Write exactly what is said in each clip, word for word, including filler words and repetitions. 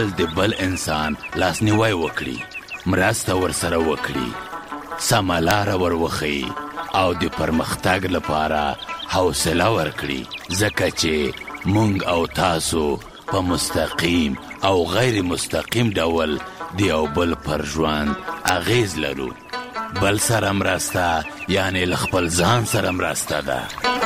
د بل انسان لاسنیوی وکړي، مرسته ورسره وکړي، سمه لاره ور وښیي او د پرمختګ لپاره حوصله ورکړي، ځکه چې مونږ او تاسو په مستقیم او غیر مستقیم ډول د یو بل پر ژوند اغیز لرو. بل سره مرسته یعنی له خپل ځان سره مرسته ده.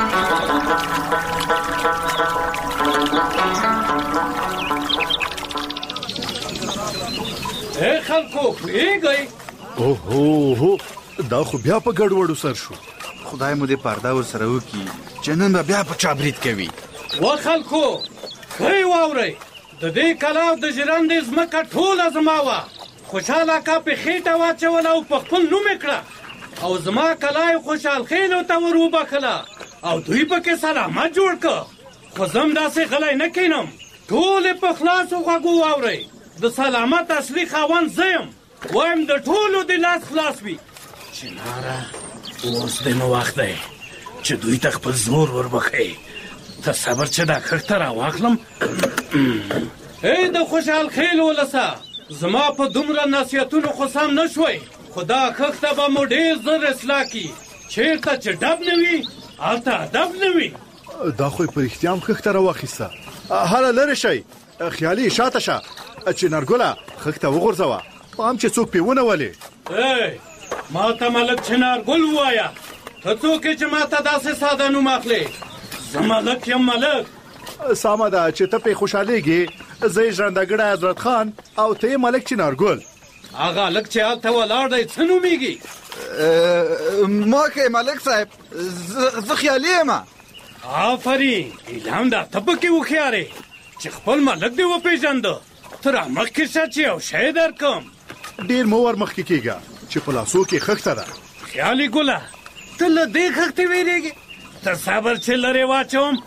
اے خلکو پوهېږئ؟ اوهو دا خو بیا په ګډوډو سر شو. خدای مو دې پرده ورسره وکړي چې نن به بیا په چا برید کوي. و خلکو ښه یې واورئ، د دې کلا او د ژرندې ځمکه ټوله زما وه. خوشحال اکا پې خېټه واچوله او په خپل نوم یې کړه او زما کلا یې خوشحال خېلو ته ور وبخله او دوی پکې سلامت جوړ که. خو زم داسې غلی نه کینم، ټول یې په خلاصو غوږو واورئ. د سلامت اصلي خاوند زه یم، وایم د ټولو د لاس خلاص وي. چناره اوس دی نو وخت دی چې دوی ته خپل زور وربښئ. ته صبر چې دا کښته راواخلم. ای د خوشحال خېل ولسه، زما په دومره نصیحتونو خو سم نه شوی، خو دا کښته به مو ډېر زر اصلاح کي. چېرته چې ډب نه وي هلته ادب نه وي. دا خو یې په رښتیا هم کښته راواخیسته. هله لرې شئ، خیالي شاته شه. چنارګله خښته وغورځوه، پام چې څوک پې ونولې. ای ما ته ملک چنارګل ووایه، ته څوک یې چې ما ته داسې ساده نوم اخلې؟ زه ملک یم ملک. سمه ده چې ته پې خوشحالېږې. زه یې ژرندهګړی حضرت خان او ته یې ملک چنارګل. هغه هلک چې هلته ولاړ دی څه نومېږي؟ ما که ملک صاحب زه خیالي یم. آفرین، ایلام دا ته پکې هوښیار یې چې خپل ملک دې وپېژنده. ته را مخکې شه چې یو شی درکم. ډېر مو ور مخکې کېږه چې په لاسو کې خښته ده. خیالي ګله، ته له دې خښتې وېرېږې؟ ته صبر چې لرې واچوم.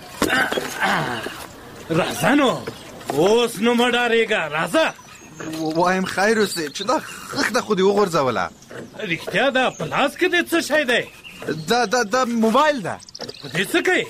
راځه نو، اوس نو مه ډارېږه، راځه. وایم خیر اوسې چې دا خښته خو دې وغورځوله. رښتیا ده په لاس کې دې څه شی دی؟ دا دا دا موبایل ده. په دې څه کوې؟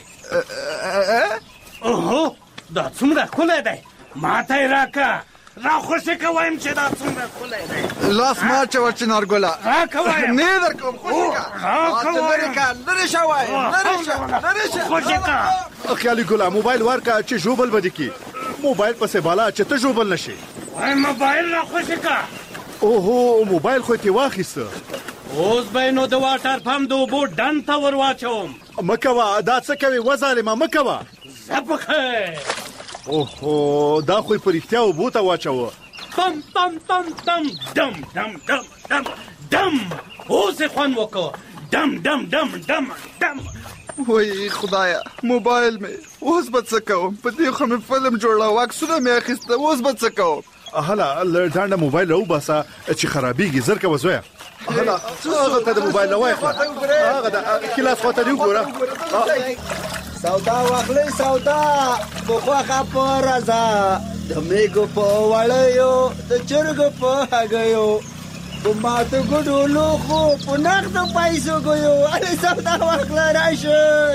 اوهو دا څومره ښکلی دی، ما ته یې راکه. را خوشې که وایم چې دا څومره ښکلی دی. لاس ما اچوه چنارګله. راکه وایم. نه یې درکوم، خوشې که. راکه وایم. لرې که، لرې شه وایم، لرې شه، لرې شه. خوشې که. خیالي ګله موبایل ورکه چې ژوبل به دې کي. موبایل پسې بالا چې ته ژوبل نه شي. وایم موبایل را خوشې که. اوهو موبایل خو یې ترې واخیسته. اوس به یې نو د واټر پمپ د اوبو ډنډ ته ور واچوم. مه کوه، دا څه کوې وظالمه، مه کوه. زه په خیر. اوهو دا خو یې په رښتیا اوبو ته واچوه. پم پم پم پم دم دم دم دم دم. اوس یې خوند وکړه. دم دم دم دم دم. وای خدایا، موبایل مې اوس به څه کوم؟ په دې خو مې فلم جوړاوه، عکسونه مې اخیسته، اوس به څه کوم؟ هله له ډانډه موبایل راوباسه چې خرابېږي. زر کوه زویه. هله هغه ته د موبایل نه وایخله، هغه د کلاس خواته دې وګوره. سودا واخلئ سودا، په خوښه په رضا، د میږو په وړیو، د چرګو په هګیو، په ماتو ګوډو لوښو، په نغدو پیسو ګیو. هلئ سودا واخله راشئ.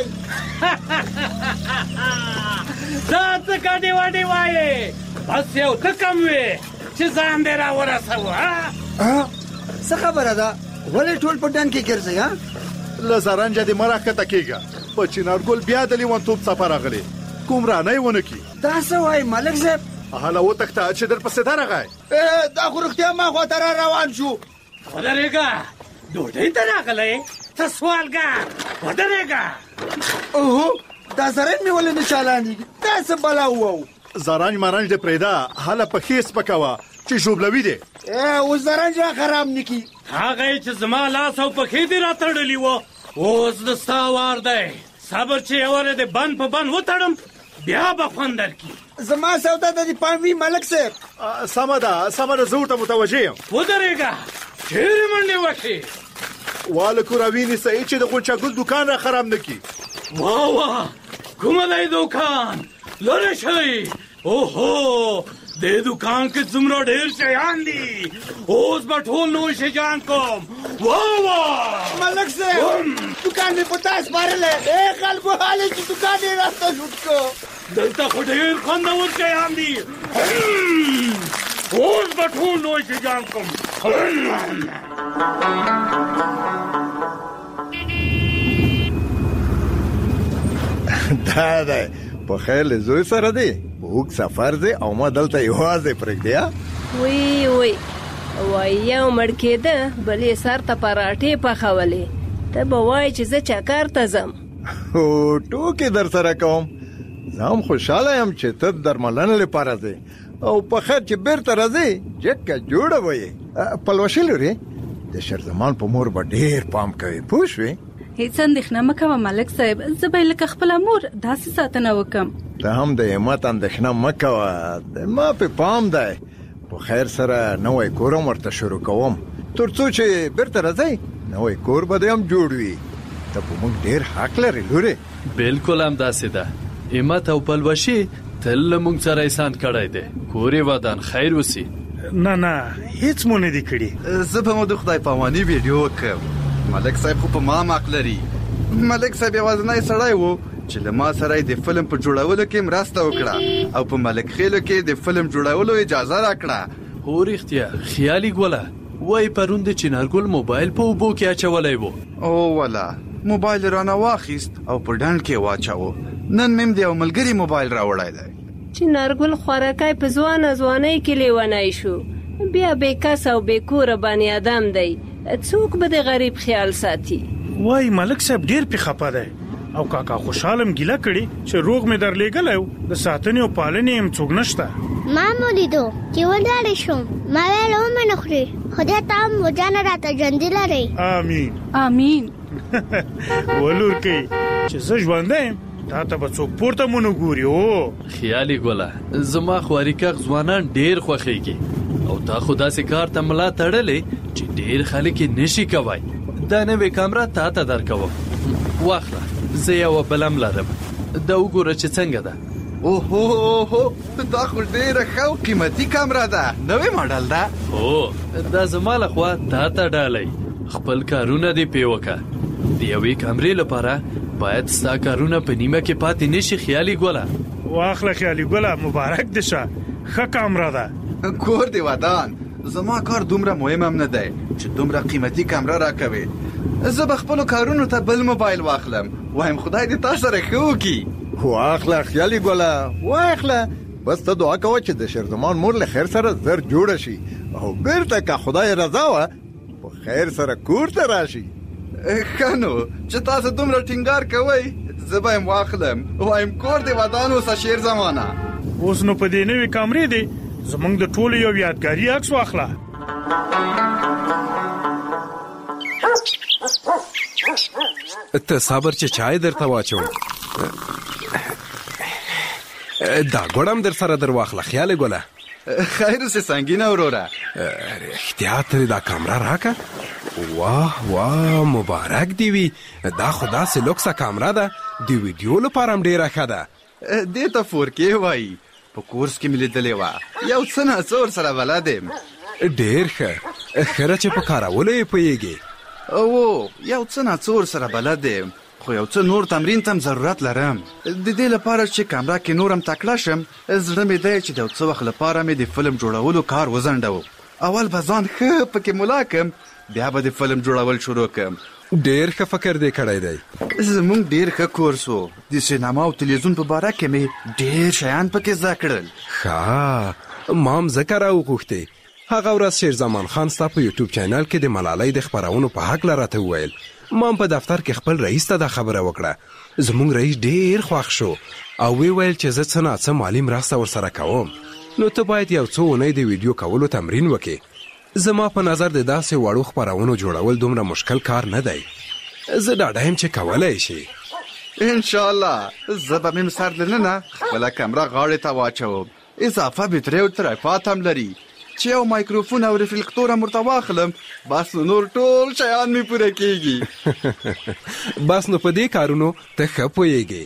دا څه ګډې وډې وایې؟ بس یو ته کم وې چې ځان دې را ورسوه. څه خبره ده؟ ولې ټول په ډنډ کې ګرځئ؟ له زرنجه دې مه راښکته کېږه. په چنارګل بیا د لیونتوب څپه راغلې، کوم رانی ونه کي. دا څه وایي ملک صاحب؟ هله وتښته چې در پسې درغی. دا خو رښتیا ما خواته را روان شو. ودرېږه، ډوډۍ ته راغلی؟ ته سوالګر، ودرېږه. اوهو دا زرنج مې ولې نه چالانېږي؟ دا څه بلا ووو؟ زرنج مرنج دې پرېږده، هله پښې سپکوه چې ژوبلوي دې. اوس زرنج را خراب نه کي. هغه چې زما لاس او پښې دې را تړلي وه، اوس د ستا وار دی. صبر چې یوه دې بند په بند وتړم، بیا به خوند درکړي. زما سودا د دې پام وي ملک صاحب. سمه ده سمه ده، زه ورته متوجه یم. ودرېږه، ډېرې منډې وکړې. واله کوره وینیسئ چې د غونچه ګل دوکان را خراب نه کي. واه واه، کومه دی دوکان؟ لرې شئ. اوهو دې دوکان کې څومره ډېر شیان دي، اوس به ټول نوی شیان کوم. واه واه ملک صاحب، دوکان مې په تا سپارلی. ای خلکو حالې چې دوکان یې راته لوټ کړو. دلته خو ډېر خوندور شیان دي. به ټول لوی جان کوم. دا دی په خیر له زوی سره دی اوږد سفر دی او ما دلته یوازې پرېږدی. وی وی وای یو مړ کېده بل یې سر ته پراټې پخولې ته به وایې چې زه چکر ته ځم. هو ټوکې در سره کوم. زه هم خوشحاله یم چې ته درملنې لپاره ځې او په خیر چې بیرته راځې جګه جوړه به یې. پلوشې لورې د شیرزمان په مور به ډېر پام کوي پوه شوې. هیڅ اندېښنه مه کوه ملک صاحب، زه به یې لکه خپله مور داسې ساتنه وکړم. ته هم د همت اندېښنه مه کوه، د ما په پام دی. په خیر سره نوی کور هم ورته شروع کوم تر څو چې بیرته راځئ نوی کور به دې هم جوړ وي. ته په موږ ډېر حق لرې لورې. بالکل همداسې ده. همت او پلوشي تل له موږ سره احسان کړی دی. کور یې ودان خیر وسي. نه نه هیڅ مو نه دي کړي. زه به مو د خدای پاماني ویډیو وکړم. ملک صاحب خو په ما حق لري. ملک صاحب یوازینی سړی و چې له ما سره د فلم په جوړولو کې مرسته وکړه او په ملک خیلو کې د فلم جوړولو اجازه راکړه. هو رښتیا خیالي ګوله وای پرون د چنارګل موبایل په اوبو کې اچولی و. او ولا موبایل رانه واخیست او په ډنډ کې واچاوه. نن مې د یو ملګري موبایل راوړی دی. چنارګل خوارکی په ځوانه ځوانۍ کې لیونی شو، بیا بې کس او بې کوره بني ادم دی. څوک به د غریب خیال ساتي؟ وای ملک صاحب ډېر پې خفه دی او کاکا خوشحالم ګیله کړي چې روغ مې درلېږلی و د ساتنې او پالنې هم څوک نشته. ما مو لیدو چې ولاړې شوم، ما ویل ومې نه خوري. خدای ته هم وجانه راته ژوندي لرئ. آمین آمین. ولور کوي چې زه ژوندی یم تا ته به څوک پورته مو نه ګوري. او خیالي ګوله زما خواريکغ ځوانان ډېر خوښېږي او تا خو داسې کار ته ملا تړلې چې ډېر خلک یې نشي کوی. دا نوې کامره تا ته درکوم، واخله. زه یوه بلم لرم، دا وګوره چې څنګه ده. اوهو دا خو ډېره ښه او قیمتي کامره ده، نوې ماډل ده. هو دا زما لخوا تا ته ډالۍ. خپل کارونه دې پې وکړه. د یوې کامرې لپاره باید ستا کارونه په نیمه کې پاتې نشي. خیالي ګوله واخله خیالي ګوله مبارک دې شه، ښه کامره ده. کور دې ودان. زما کار دومره مهم هم نه دی چې دومره قیمتي کامره راکوي. زه به خپلو کارونو ته بل موبایل واخلم. وایم خدای دې تا سره ښه وکړي. واخله خیالي ګوله واخله. بس ته دعا کوه چې د شیرزمان مور له خیر سره زر جوړه شي او بیرته که خدای رضا وه په خیر سره کور ته راشي. ښه نو چې تاسو دومره ټینګار کوئ زه به یم واخلم. وایم کور دې ودان اوسه شیرزمانه. اوس نو په دې نوې کامرې دی زمونږ د ټولو یو یادګاري عکس واخله. ته صبر چې چای درته واچوم. دا ګوړم در سره در واخله خیال ګوله. خیر اوسې سنګینه وروره. احتیاط لري دا کامره راکه. واه واه مبارک دی وي. دا خو داسې لوکسه کامره ده د ویډیو لپاره هم ډېره ښه ده. دې ته فور کې وایي. په کورس کې مې لیدلې وه. یو څه ناڅه ورسره بلد یم. ډېر ښه ښه چې په کارولو یې پوهېږې. او یو څه ناڅه ورسره بلد یم خو یو څه نور تمرین ته هم ضرورت لرم. د دې لپاره چې کامره کې نور هم تکړه شم زړه مې دی چې د یو څه وخت لپاره مې د فلم جوړولو کار وځنډوم. اول به ځان ښه پکې ملا کړم بیا به د فلم جوړول شروع کړم. ډېر ښه فکر دې کړی دی. زموږ ډېر ښه کورس و. د سینما او تلویزیون په باره کې مې ډېر شیان پکې زده کړل. ښه ما هم ځکه راوغوښتې. هغه ورځ شیرزمان خان ستا په یوټیوب چینل کې د ملالۍ د خپرونو په هکله راته وویل. ما هم په دفتر کې خپل رئیس ته دا خبره وکړه. زموږ رئیس ډېر خوښ شو او وی ویل چې زه څه ناڅه مالي مرسته ورسره کوم نو ته باید یو څو اونۍ د ویډیو کولو تمرین وکړې. زما په نظر د داسې وړو خپرونو جوړول دومره مشکل کار نه دی. زه ډاډه یم چې کولی شي. انشاءالله زه به مې سر دننه خپله کمره غاړې ته واچوم. اضافه بیترۍ او تریفات هم لري چې یو مایکروفون او ریفلیکتور هم ورته واخلم بس نو نور ټول شیان مې پوره کېږي. بس نو په دې کارونو ته ښه پوهېږې.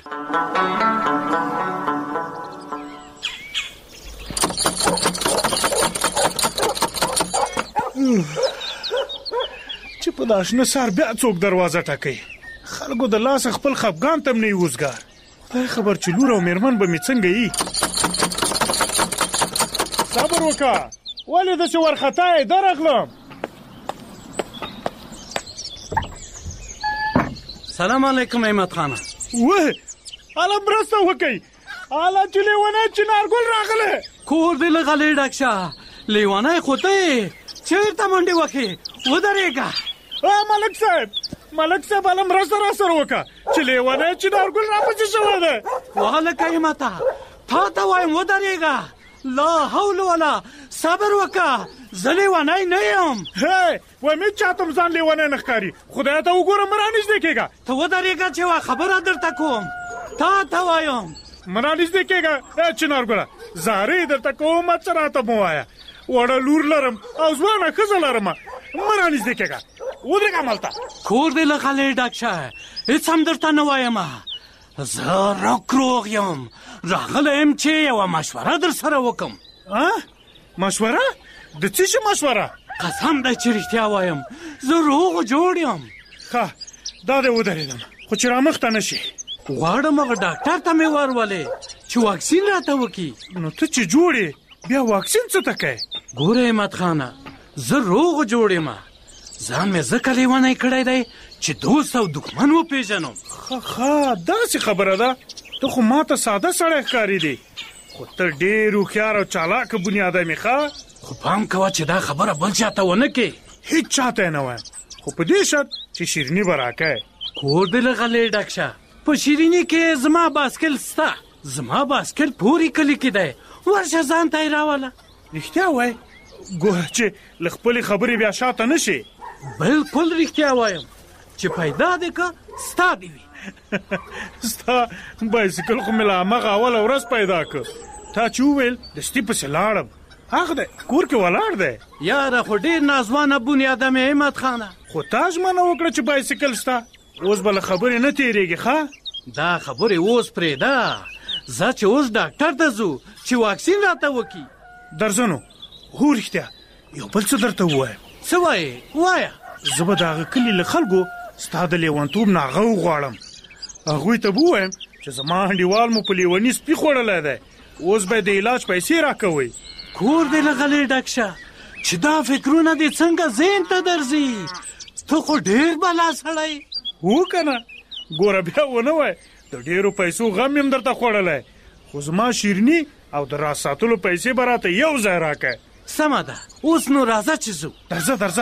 چې په دا شنه سهار بیا څوک دروازه ټکوي. خلکو د لاسه خپل خفګان ته هم نه یي وزګار. خدای خبر چې لور او مېرمن به مې څنګه یي. صبر وکړه ولې داسې وارخطا یې درغلم. سلام علیکم احمد خانه. وه اله مرسته وکئ. اله چې لیونی چنارګل راغلی. کور دې له غلې ډک شه. لیونی خو ته یې چېرته منډې وکې ودرېږه. ملک صاحب ملک صاحب اله مرسته را سره وکړه چې لیونی چنارګل راپسې شوی دی. وهلکه احمده تا ته وایم ودرېږه. لا حول ولا صبر وکړه. زه لیونی نه یم. هی وایم هېڅ چاته م ځان لیونی نه ښکاري. خدای ته وګوره مه رانږدې کېږه. ته ودرېږه چې یوه خبره درته کوم. تا ته وایم مه رانږدې کېږه. ای چنارګله زارۍ درته کوم څه راته مه وایه. وړه لور لرم او ځوانه ښځه لرم. مه رانږدې کېږه. ودرېږه همالته. کور دې له غلې ډک شه. هېڅ هم درته نه وایم. زه روغ روغ یم. راغلی یم چې یوه مشوره در سره وکم. مشوره؟ د څه شي مشوره؟ قسم دی چې رښتیا وایم زه روغ جوړ یم. ښه دا دی ودرېدم خو چې رامخته نه شي. غواړم هغه ډاکټر ته مې ورولې چې واکسین راته وکړي. نو ته چې جوړ یې بیا واکسین څه ته کوې؟ ګوره احمد خانه زه روغ جوړ یم. ځان مې ځکه لیونی کړی دی چې دوست او دښمن وپېژنم. ښه ښه داسې خبره ده. ته خو ما ته ساده سړی ښکارېدې خو ته ډېر هوښیار او چالاکه بنیاده مې. ښه خو پام کوه چې دا خبره بل چاته ونه کې. هېڅ چاته یې نه وایم خو په دې شرط چې شیریني به راکوې. کور دې له غلې ډک شه. په شیریني کې زما باسکل سته. زما باسکل پورې کلي کې دی. ورشه ځان ته یې راوله. رښتیا وایې؟ ګوره چې له خپلې خبرې بیا شاته نه شي. بلکل رښتیا وایم چې پیدا دې که ستا دې وي. ستا بایسکل خو مې له همغه اوله ورځ پیدا کړ. تا چې وویل دستي پسې لاړم. هغه دی کور کې ولاړ دی. یاره خو ډېر ناځوانه بنیاده مې احمد خانه. خو تا ژمنه وکړه چې بایسکل ستا. اوس به له خبرې نه تېرېږي. ښه دا خبرې اوس پرېږده. زه چې اوس ډاکټر ته ځو چې واکسین راته وکړي. درځه نو. هو رښتیا یو بل څه درته ووایم. څه وایې وایه. زه به د هغه کلي له خلکو ستا د لیونتوب نه هغه وغواړم. هغوی ته به ووایم چې زما انډیوال مو په لیوني سپي خوړلی دی. اوس به د علاج پیسې راکوئ. کور دې له غلې ډک شه چې دا فکرونه دې څنګه ذهن ته درځي. ته خو ډېر بلا سړی. هو که نه ګوره بیا ونه وای د ډېرو پیسو غم یم درته خوړلی خو زما شیریني او د راز ساتلو پیسې به راته یو ځای راکړه. سمه ده اوس نو راځه چې ځو. درځه درځه.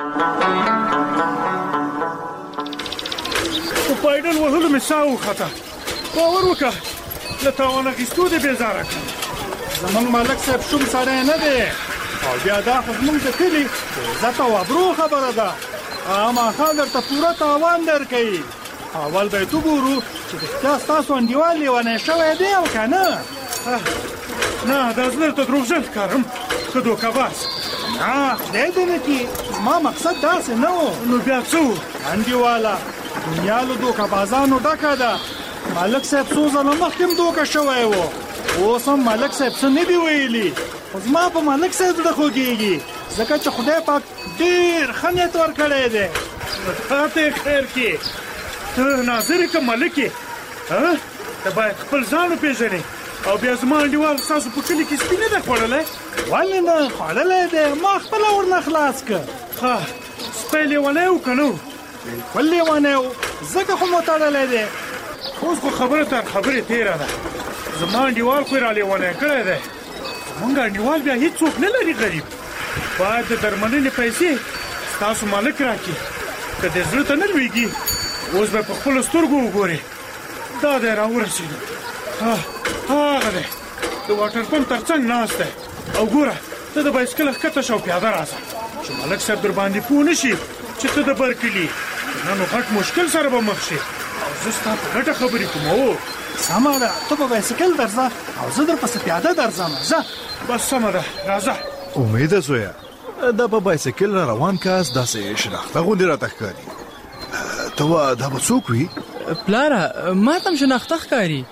په پایډل وهلو مې ساه وخته. باور وکړه له تاوان اخیستو دې بېزاره کړم. زمونږ ملک صاحب شوم سړی نه دی او بیا دا خو زمونږ د کلي د عزت او ابرو خبره ده. خامخا درته پوره تاوان درکوي. اول به یې تو ګورو چې رښتیا ستاسو انډیوال لیونی شوی دی او که نه. نه دا زه درته دروغجن ښکارم ښه دوکهباز. نه خدای دې نه کړي زما مقصد داسې نه و. نو بیا څه و؟ انډیواله دنیا له دوکهبازانو ډکه ده. ملک صاحب څو ځله مخکې هم دوکه شوی و. اوس هم ملک صاحب څه نه دي ویلي خو زما په ملک صاحب زړه خوږېږي ځکه چې خدای پاک ډېر ښه نیت ورکړی دی. تا ته یې خیر کړي. ته ناظر یې که ملک یې؟ ته باید خپل ځان وپېژنې او بیا زما انډیوال ستاسو په کلي کې سپي نه دی خوړلی؟ ولې نه خوړلی دی ما خپله ورنه خلاص کړ. ښه سپی لیونی و که نه و؟ بلکل لیونی و ځکه خو مو تړلی دی. اوس خو خبره تر خبرې تېره ده. زما انډیوال خو یې را لیونی کړی دی. زمونږ انډیوال بیا هېڅوک نه لري غریب. باید د درملنې پیسې ستاسو مالک راکړي. که دې زړه ته نه لوېږي اوس به په خپلو سترګو وګورې. دا دی را ورسېدو. هغه دی د واټر پمپ تر څنګ ناست دی. او ګوره ته د بایسکل ښکته شه او پیاده راځه چې ملک صاحب در باندې پوه نه شي چې ته د بر کلي. نه نو غټ مشکل سره به مخ شي او زه ستا په ګټه خبرې کوم. او سمه ده ته په بایسکل درځه او زه در پسې پیاده درځم. ځه بس سمه ده راځه. امیده زویه دا په بایسکل را روان کاس داسې شناخته غوندې راته ښکاري. ته وا دا به څوک وي؟ پلاره ما ته هم شناخته ښکاري.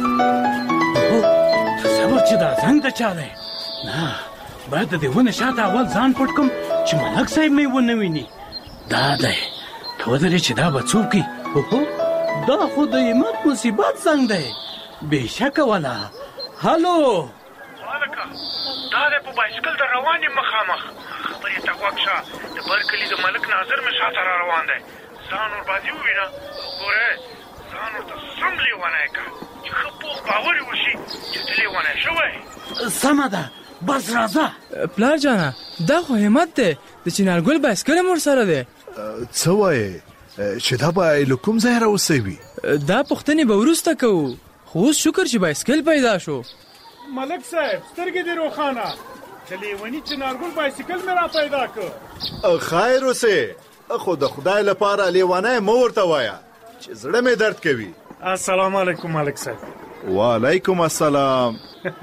تصور چې دا زنګ د چا دی؟ نه باید د دې ونې شاته اول ځان پټ کړم چې ملک صاحب مې ونه ویني. دا دی ته ودرې چې دا به څوک وي؟ دا خو د همت مصیبت زنګ دی بېشکه ولا. هلو هلکه دا دی په بایسکل د روان یم مخامخ. خبرې ته غوږ شه. د بر کلي د ملک ناظر مې شاته را روان دی. ځان ورباندې ووینه. ګوره ځان ورته سم لیونی که چې ښه پوخ باور یې وشي چې ته لیونی شوی. سمه ده، بس راځه. پلار جانه دا خو همت دی، د چنارګل بایسکل هم ورسره دی. څه وایې چې دا به له کوم ځای راوسوي؟ دا پوښتنې به وروسته کوو، خو اوس شکر چې بایسکل پیدا شو. ملک صاحب سترګې دې روښانه، د لیوني چنارګل بایسکل مې را پیدا کړ. خیر اوسې، خو د خدای لپاره لیونی مه ورته وایه چې زړه مې درد کوي. السلام علیکم ملک صاحب. وعلیکم السلام.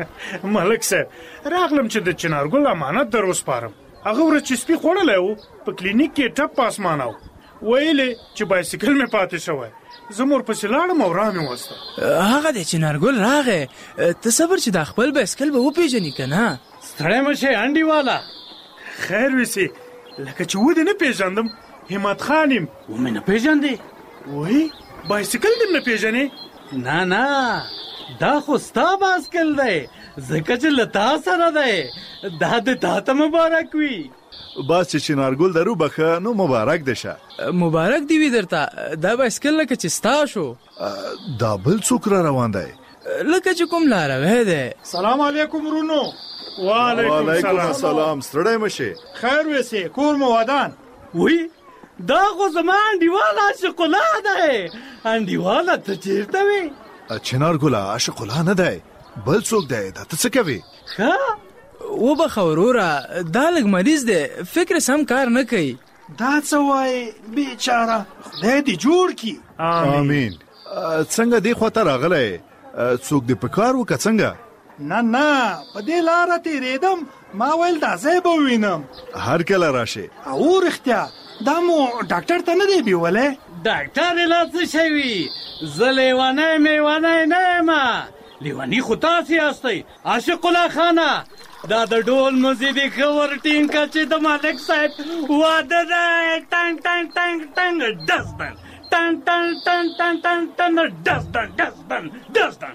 ملک صاحب راغلم چې د چنارګل امانت در وسپارم. هغه ورځ چې سپي خوړلی و په کلینیک کې ټپ په اسمانه و، ویلې چې بایسکل مې پاتې شوی. زه مور پسې لاړم او را مې وسته. هغه دی چنارګل راغی، ته صبر چې دا خپل بایسکل به وپېژنې که نه. ستړی مه شې انډیواله. خیر وسې، لکه چې ودې نه پېژندم، همت خان یم. ومې نه پېژندې؟ وایي بایسکل دې نه پېژنې؟ نه نه، دا خو ستا بایسکل دی، ځکه چې له تا سره دی. دا د تا ته مبارک وي. بس چې چنارګل درو بخه نو مبارک دی. شه مبارک دی وي درته. دا بایسکل لکه چې ستا شو. دا بل څوک را روان دی لکه چې کوم لاروی دی. سلام علیکم ورونو. وعلیکم السلام. ستړی مه شې. خیر وسې، کور مو ودان. وی دا خو زما انډیواله عاشق الله دی. انډیواله ته چېرته وې؟ چنارګله عاشق الله نه دی، بل څوک دی. دا ته څه کوې؟ ښه وبخه وروره، دا لږ مریض دی، فکر سم کار نه کوي. دا څه وایې بیچاره، خدای دې جوړ کړي. آمین. څنګه دې خواته راغلی؟ څوک دې په کار و که څنګه؟ نه نه، په دې لاره تېرېدم، ما ویل دا ځای به ووینم. هر کله راشې. او رښتیا دا مو ډاکټر ته نه دی بیولی؟ ډاکټر یې لا څه شی وي، زه لیونی میونی نه یم. لیوني خو تاسې یاستئ عاشق الله خانه. دا د ډول مزي دې ښه ور ټینګ کړه چې د ملک صاحب واده دی. ټنګ ټنګ ټنګ ټنګ ډزبن ټنګ ټنګ ټنګ ټنګ ټنګ ټنګ ډزبن ډزبن ډزبن.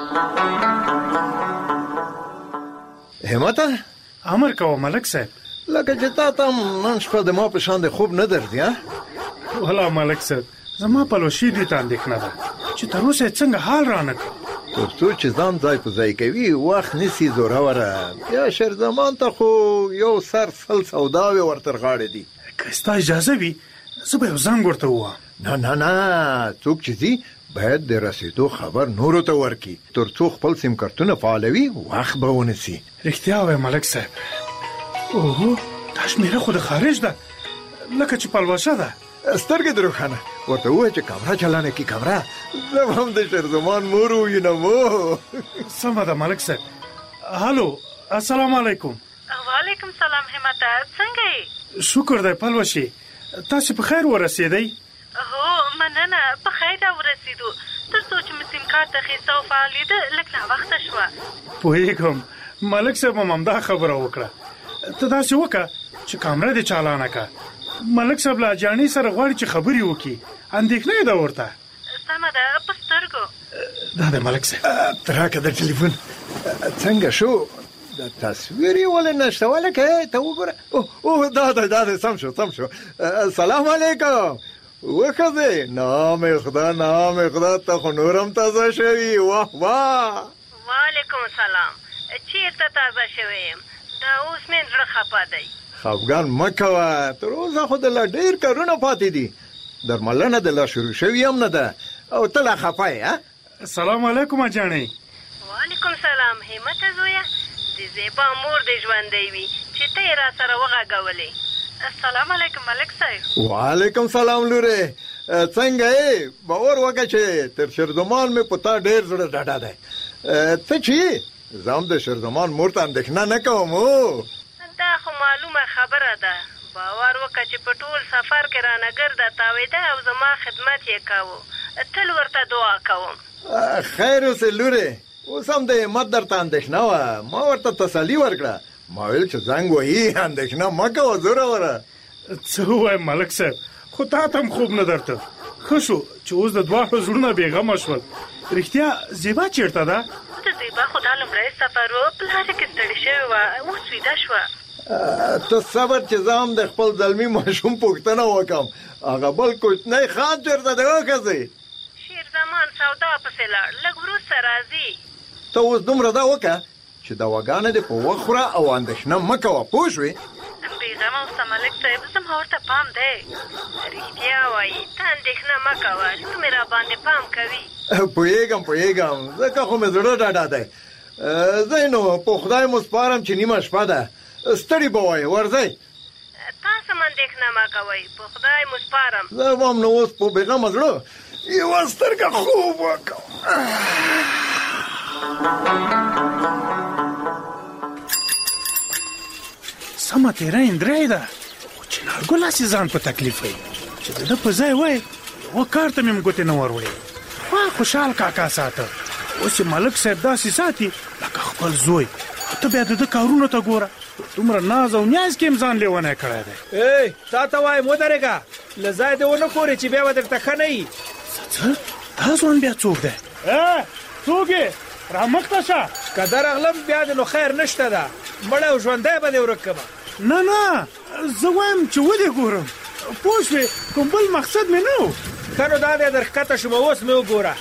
همته امر کوه ملک صاحب. لکه چې تا ته نن شپه د ما په شان د خوب نه درځي. والله ملک صاحب زما پلوشي دې ته اندېښنه ده چې تر اوسه یې څنګه حال رانه کړ. تر څو چې ځان ځای په ځای کوي وخت نیسي زوروره. بیا شیرزمان ته خو یو سر سل سوداوې ورتر غاړې دي. که ستا اجازه وي زه به یو زنګ ورته ووایم. نه نه نه، څوک چې ځي باید د رسېدو خبر نورو ته ورکړي تر څو خپل سیم کارتونه فعالوي وخت به ونیسي. رښتیا وایې ملک صاحب. اوهو دا شمېره خو د خارج ده، لکه چې پلوشه ده. سترګې دې روښانه، ورته ووایه چې کامره چلانه کړي. کامره زه به هم د شیرزمان مور ووینم. سمه ده ملک صاحب. هلو السلام علیکم. وعلیکم سلام. همته څنګه یې؟ شکر دی پلوشي، تاسې په خیر ورسېدئ؟ هو مننه، په خیر ورسېدو. تر څو چې مې سیم کارت اخیسته او فعالېده لږ ناوخته شوه. پوهېږم ملک صاحب هم همدا خبره وکړه. ته داسې وکړه چې کامره دې چالانه کړه. ملک صاحب له جانې سره غواړي چې خبرې وکړي، اندېښنه یې ده ورته. سمه ده، په سترګو. دا دی ملک صاحب. ته راکړه د ټلیفون. څنګه شو؟ د تصویر یې ولې نشته؟ ولکه ته وګوره. اوه دا دی دا دی، سم شو سم شو. سلام علیکم. وښځې نامې خدا نامې خدا، ته خو نورم تازه شوي. واه واه. وعلیکم السلام. چېرته تازه شوی یم؟ دا اوس مې زړه خفه دی. خفګان مه کوه، تر اوسه خو د لا ډېر کارونه پاتې دي. درملنه د لا شروع شوي هم نه ده او ته لا خفه یې. السلام علیکم اجانۍ. وعلیکم سلام. همته زویه، د زیبا مور دې ژوندی وي چې ته یې را سره وغږولې. السلام علیکم ملک صاحب. وعلیکم سلام لورې، څنګه یې؟ باور وکړه چې تر شیرزمان مې په تا ډېر زړه ډاډه دی. ته چې زه هم د شیرزمان مور ته اندېښنه نه کوم. دا خو معلومه خبره ده. باور وکړه چې په ټول سفر کې رانه ګرده تاوېده او زما خدمت یې کوو. تل ورته دعا کوم. خیر اوسې لورې، اوس هم د همت درته اندېښنه وه، ما ورته تسلي ورکړه. ما ویل چې زنګ وهي اندېښنه مه کوه زوروره. څه ووایم ملک صاحب، خو تا ته هم خوب نه درته. ښه شو چې اوس د دواړو زړونه بېغمه شول. رښتیا زیبا چېرته ده؟ د دوی به خو دا لومړی سفر و په لاره کې ستړې شوې وه اوس ویده شوه. ته صبر چې زه هم د خپل زلمي ماشوم پوښتنه وکړم هغه بل کوچنی خان چېرته دی وښځې؟ شیرزمان سودا پسې لاړ لږ وروسته راځي. ته اوس دومره دا وکړه چې دواګانې دې په وخت خوره او اندېښنه مه کوه پوه شوې؟ بېغمه اوسه ملک صاحب زما ورته پام دی. رښتیا وایي ته اندېښنه مه کوه لور مې راباندې پام کوي. پوهېږم پوهېږم ځکه خو مې زړه ډاډه دی. ځئ نو په خدای مو سپارم چې نیمه شپه ده ستړي به وایې ورځئ. تاسو هم اندېښنه مه کوئ په خدای مو سپارم. زه به هم نو اوس په بېغمه زړه یوه سترګه خوب وکړم. سمه تېره اندرۍ ده خو چې نارګل هسې ځان په تکلیف وی چې د ده په ځای وای یوه کار ته مې م ګوتې نه ور وړې. خوا خوشحال کاکا ساته اوس چې ملک صاحب داسې ساتي لکه خپل زوی. ته بیا د ده کارونو ته ګوره دومره ناز او نیاز کې م ځان لیونی کړی دی. ای تا ته وایم ودرېږه له ځای دې ونه ښورې چې بیا به درته ښه نه وي. څه دا ځوان بیا څوک دی؟ څوک یې رامخته شه. که درغلم بیا د نو خیر نشته ده مړی او ژوندی به دې ورک کړمه. نه نه زه وایم چې ودې ګورم پوه شوې کوم بل مقصد مې نه و. ښه نو دا دی در ښکته شومه اوس مې وګوره.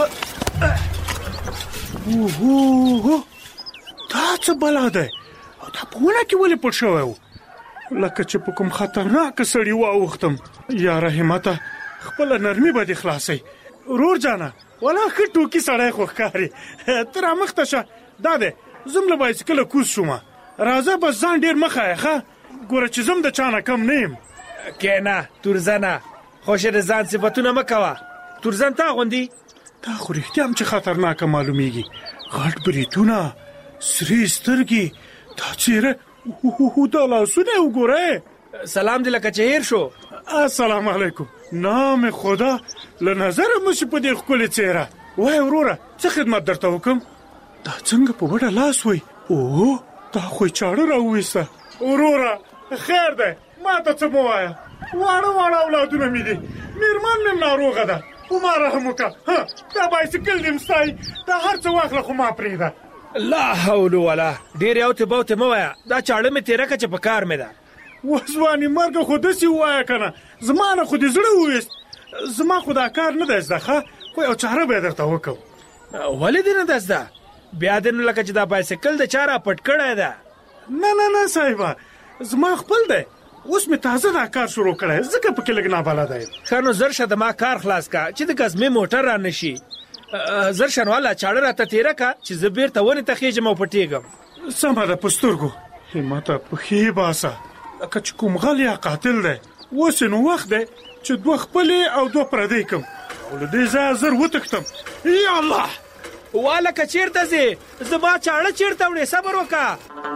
اوهو دا څه بلا دی او دا په ونه کې ولې پټ شوی و لکه چې په کوم خطرناکه سړي واوښتم. یاره همته خپله نرمي به دې خلاصئ. ورور جانه ولا ښه ټوکي سړی خو ښکاري. ته رامخته شه دا دی زم له بایسکله کوز شومه راځه بس ځان ډېر مه ښایه ښه ګوره چې زم د چا نه کم نه یم. کېنه تورزنه خوښې د ځان صفتونه مه کوه. تورزن تا غوندي دا خو رښتیا هم چې خطرناکه معلومیږي. غټ بریتونه سرې سترګې دا څېره دا لاسونه یې وګوره. سلام دې لکه چې هیر شو. السلام علیکم. نام خدا له نظره مشي په دې ښکلې څېره. وای وروره څه خدمت درته وکړم؟ دا څنګه په وډه لاس وی؟ اوه دا خو یې چاړه راوویسته. وروره خیر دی ما ته څه مه وایه واړه واړه اولادونه مې دي مېرمن مې ناروغه ده په ما رحم وکړه. دا بایسکل دې م ستایي دا هر څه واخله خو ما پرېږده. لا حول ولا ډېر یوتې بوتې مه وایه دا چاړه مې تېره کړه چې په کار مې ده. وځوانې مرګه خو داسې ووایه که نه زما نه خو دې زړه وویست. زما خو دا کار نه دی زده ښه خو یو چاره به یې درته وکړم. ولې دې نه ده زده؟ بیا دې نو لکه چې دا بایسکل د چا را پټ کړی ده. نه نه نه صاحبه زما خپل دی اوس مې تازه دا کار شروع کړی ځکه پکې لږ نابلده یم. ښه نو زر شه د ما کار خلاص که چې د ګزمې موټر را نه شي. زر شه نو الله چاړه راته تېره که چې زه بېرته ونې ته خېږم او پټېږم. سمه ده په سترګو همته پښې باسه لکه چې کوم غل یا قاتل دی. اوس نو وخت دی چې دوه خپلې او دوه پردی کړم او له دې ځایه زر وتښتم. یا الله والکه چیرته ځې زما چاړه چیرته وړې صبر وکړه.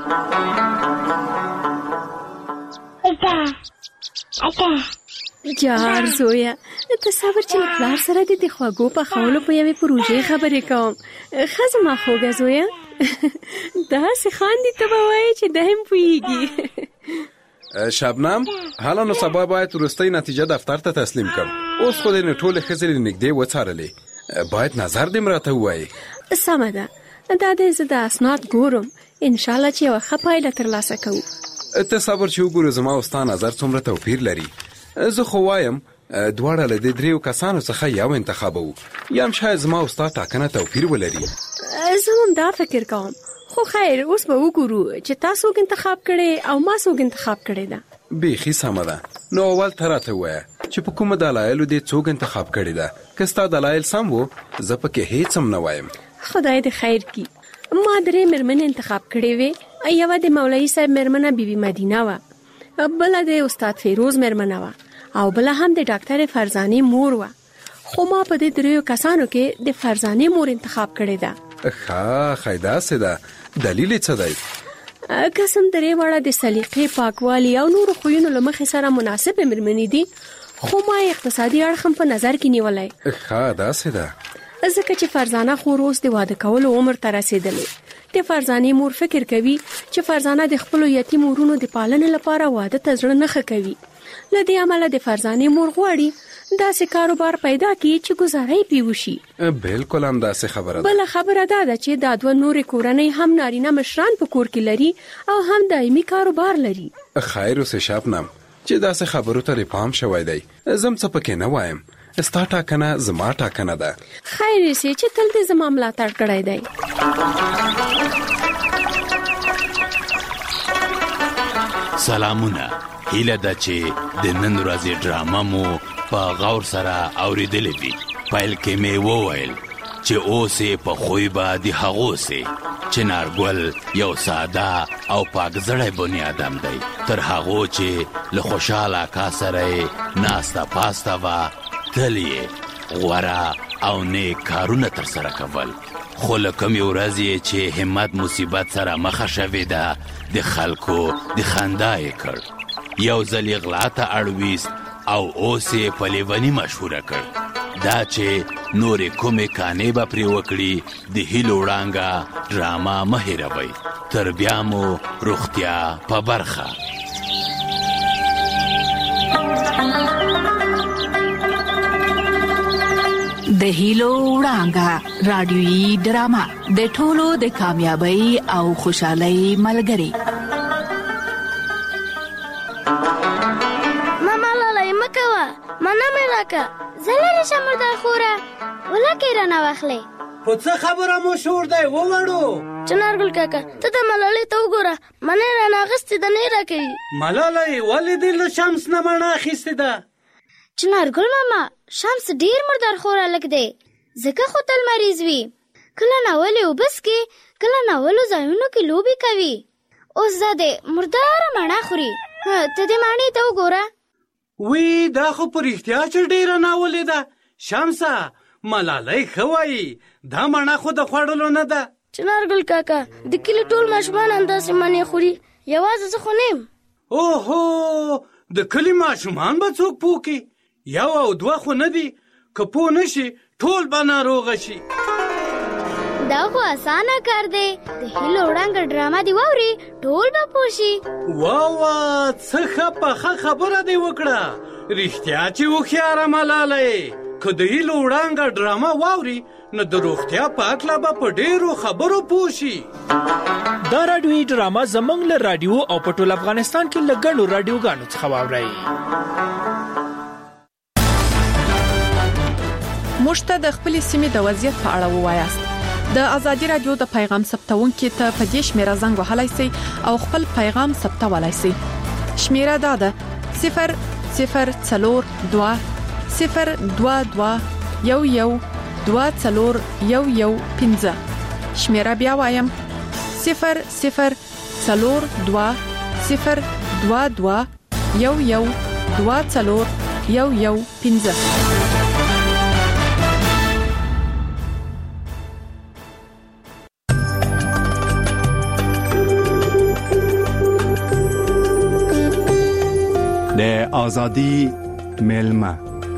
جار زویا ته صبر چې له پلار سره دې د خوږو پخولو په یوې پروژې خبرې کوم. ښه زما خوږه زویا داسې خاندي ته به وایې چې ده هم پوهېږي. شبنم حالا نو سبا باید وروستۍ نتیجه دفتر ته تسلیم کړم. اوس خو دې نو ټولې ښځې له نږدې وڅارلې باید نظر دې م راته ووایې. سمه ده دا دی زه د اسناد ګورم انشاءالله چې یوه ښه پایله ترلاسه کوو. ته صبر چې وګورو زما او ستا نظر څومره توپیر لري. زه خو وایم دواړه له دې دریو کسانو څخه یو انتخابوو یا هم شاید زما او ستا ټاکنه توپیر ولري. زه هم دا فکر کوم خو خیر اوس به وګورو چې تا څوک انتخاب کړی او ما څوک انتخاب کړی ده. بیخي سمه ده نو اول ته راته ووایه چې په کومه دلایلو دې څوک انتخاب کړی ده. که ستا دلایل سم وو زه پکې هیڅ هم نه وایم. خدای دې خیر کړي. ما درې مېرمنې انتخاب کړې وې. یوه د مولوي صاحب مېرمنه بیبي مدینه وه بله د استاد فیروز مېرمنه وه او بله هم د ډاکټرې فرزانې مور وه. خو ما په دې دریو کسانو کې د فرزانې مور انتخاب کړې ده. ښه ښه داسې ده دلیل یې څه دی؟ قسم درې واړه د سلیقې پاکوالي او نورو خویونو له مخې سره مناسبې مېرمنې دي خو ما اقتصادي اړخ هم په نظر کې نیولی. ښه داسې ده ځکه چې فرزانه خور اوس د واده کولو عمر ته رسېدلی. د فرزانې مور فکر کوي چې فرزانه د خپلو یتیم ورونو د پالنې لپاره واده ته زړه نه ښه کوي له دې امله د فرزانې مور غواړي داسې کاروبار پیدا کړي چې ګزاره یې پې وشي. بالکل همداسې خبره ده. بله خبره دا ده چې دا دوه نورې کورنۍ هم نارینه مشران په کور کې لري او هم دایمي کاروبار لري. خیر اوسې شبنم چې داسې خبرو ته پام شوی دی. زم څه پکې نه وایم، ستا ټاکنه زما ټاکنه ده. خیر یې چې تل دې زما ملاتړ کړی دی. سلامونه. هیله ده چې د نن ورځې ډرامه مو په غور سره اوریدلې وي. پیل کې مې وویل چې اوس یې په خوی به د هغو سې چې نارګل یو ساده او پاک زړی بني آدم دی، تر هغو چې له خوشحاله اکا سره یې ناسته پاسته وه، تل یې غوره او نیک کارونه ترسره کول. خو له کومې ورځې چې همت مصیبت سره مخه شوې ده، د خلکو د خندا یې کړ. یو ځل یې غلا ته اړویست او اوس یې په لیوني مشهوره کړ. دا چې نورې کومې کانې به پرې وکړي، د هیلو وړانګه ډرامه مه هېروئ. تر بیا مو روغتیا په برخه. د هیلو وړانګه رادیویي ډرامه د ټولو د کامیابی او خوشحالۍ ملګری. ماما لاله مکوه مانا مې راکه زلری شمردار خوره ولکه رانه واخلې. خو څه خبره مو شور دی ووړو؟ چنارګل کاکا ته د ملالۍ ته وګوره، منې رانه اخیستې ده نه راکوي. ملالۍ ولې دې له شمس نه مڼه اخیستې ده؟ چنارګل ماما شمس ډیر مردار خوره لک دی، ځکه خو تل مریض وي. کله ناولې اوبه څکي، کله ناولو ځایونو کې لوبې کوي. اوس دا د مرداره مڼه خوري. ته دې مڼې ته وګوره. وی دا خو په رښتیا چې ډیره ناولې ده. شمسه ملالۍ ښه وایي، دا مڼه خو د خوړلو نه ده. چنارګل کاکا د کلي ټول ماشومان همداسې مڼې خوري، یوازې زه خو نه یم. اوهو د کلي ماشومان به څوک پوه کړي؟ یو او دوه خو نه دي، که پوه نه شي ټول به ناروغه شي. دا خو اسانه کار دی، د هیلو وړانګه ډرامه دی واوري ټول به پوه شي. واوا څه ښه پخه خبره دی وکړه. رښتیا چې هوښیاره ملالۍ، که د هیلو وړانګه ډرامه واوري نو د روغتیا په هکله به په ډېرو خبرو پوه شي. دا رادیویي ډرامه زموږ له رادیو او په ټول افغانستان کې له ګڼو رادیوګانو څخه واورئ. موږ ته د خپلې سیمې د وضعیت په اړه ووایاست. د ازادي رادیو د پیغام ثبتونکو ته په دې شمیره زنګ وهلای شئ او خپل پیغام ثبتولای شئ. شمیره دا ده صفر صفر څلور دوه صفر دوه دوه یو یو دوه څلور یو یو پنځه. شمیره بیا وایم صفر صفر څلور دوه صفر دوه دوه یو یو دوه څلور یو یو پنځه. د ازادي میلمه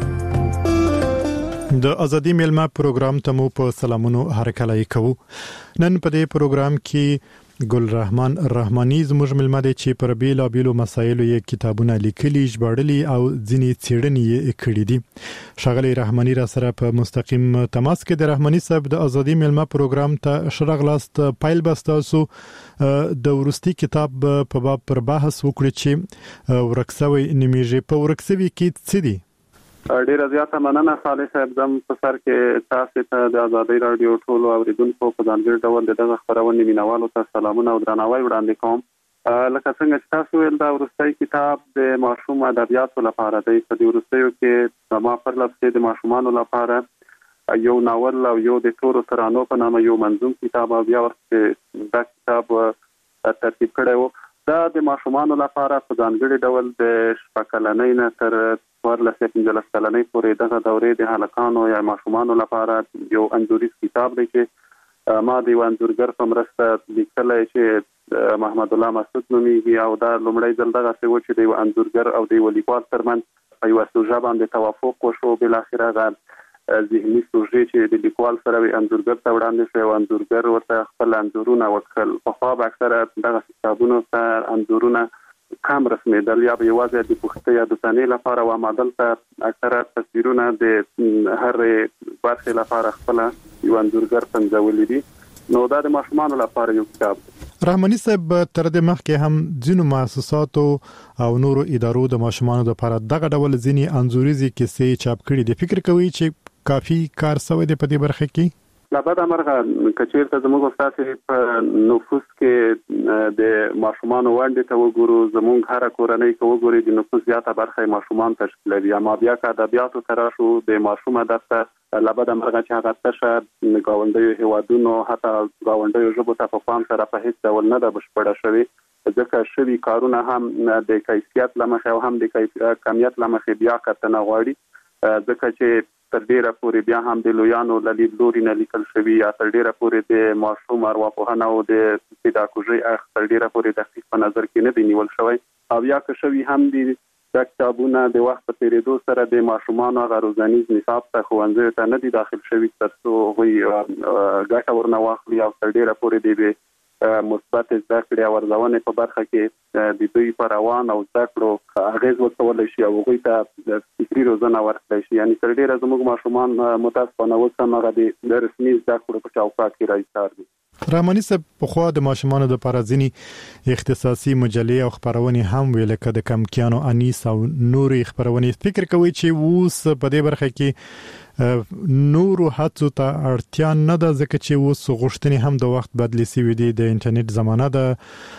د ازادي میلمه پروګرام ته مو په سلامونو هرکلی کوو. نن په دې پروګرام کې ګل رحمان رحماني زموږ میلمه دی چې پر بیلا بیلو مسایلو یې کتابونه لیکلي، ژباړلي او ځینې څېړنې یې کړې دي. ښاغلی رحماني را سره په مستقیم تماس کې د رحماني صاحب د ازادي میلمه پروګرام ته ښه راغلاست. پیل به ستاسو د وروستي کتاب په باب پر بحث وکړو چې ورک سوی نومیږي. په ورک سوي کې څه دي؟ ډیره زیاته مننه صالح صاحب. زم په سر کې تاسو ته د ازادي رادیو ټولو اوریدونکو په ځانګړي ډول دغه خبرونه مینوالو ته سلامونه او درناوی وړاندې کوم. لکه څنګه چې تاسو ویل دا وروستي کتاب د ماشوم ادبیاتو لپاره دی. په دې وروستیو کې ما پر لاسته د ماشومانو لپاره یو ناول او یو د تورو ترانو په نامه یو منظوم کتاب او بیا ورته دا کتاب ترتیب کړی و. دا د ماشومانو لپاره په ځانګړي ډول د شپږ کلنۍ نه تر څوارلس پنځلس کلنۍ پورې دغه دورې د هلکانو یا ماشومانو لپاره یو انځوریز کتاب دی چې ما د یو انځورګر په مرسته لیکلی چې محمد الله مسعود نومیږي او دا لومړی ځل دغسې و چې د یو انځورګر او د یو لیکوال ترمنځ په یوه سوژه باندې توافق وشو. بالاخره هغه ذهني سوژې چې د لیکوال سره وي انځورګر ته وړاندې شوی او انځورګر ورته خپل انځورونه وکړل. پخوا به اکثره دغسې کتابونو ته انځورونه کم رسمیدل یا به یوازې د پوښتنې یا د ثانیې لپاره و معدل ته اکثره تصویرونه د هر برخې لپاره خپل یو انځورګر پنځولي دي. نو دا د ماشومانو لپاره یو کتاب. رحماني صاحب تر دې مخکې هم ځینو مؤسساتو او نورو ادارو د ماشومانو لپاره دغه ډول ځینی انځوریزي کیسې چاپ کړي دي. فکر کوي چې کافي کار سوی دی په دې برخه کې؟ لا بعد امرغه کچیر ته زموږ استاد په نفوس کې د ماشومانو وړاندې ته وګورو، زموږ هر کورنۍ کې وګوري د نفوس زیاته برخه ماشومان تشکیلوي. اما بیا که ادبیاتو تر شو د ماشومه دغه لا بعد امرغه چې هغه تشه گاونډیو هیوادونو حتی گاونډیو ژبو ته په پام سره په هیڅ ډول نه ده بشپړه شوې، ځکه شوي کارونه هم د کیفیت له مخې او هم د کمیت له مخې بیا کتنه غواړي، ځکه چې تر ډیره پورې بیا هم د لویانو له لیدلوري نه لیکل شوي یا تر ډیره پورې د ماشوم ارواپوهنه او د پیداګوژي اخ تر ډیره پورې دقیق په نظر کې نه دی نیول شوی، او یا که شوي هم دي د کتابونه د وخت په تیریدو سره د ماشومانو هغه روزنیز نصاب ته ښوونځیو ته نه دي داخل شوي تر څو هغوی ګټه ورنه واخلي او تر ډیره پورې د مثبت زده کړې او ارزونې په برخه کې د دوی په روان او زده کړو اغېز وکولی شي او هغوی ته فکري روزنه ورکړی شي. یعنې تر ډیره زموږ ماشومان متاسفانه اوس هم هغه د رسمي زده کړو په چوکاټ کې راایستار دي. رحماني صاحب پخوا د ماشومانو لپاره ځینې اختصاصي مجلې او خپرونې هم وې، لکه د کمکیانو انیس او نورې خپرونې. فکر کوي چې اوس په دې برخه کې نورو هڅو ته اړتیا نه ده، ځکه چې اوس غوښتنې هم د وخت بدلې شوې دي، د انټرنیټ زمانه ده،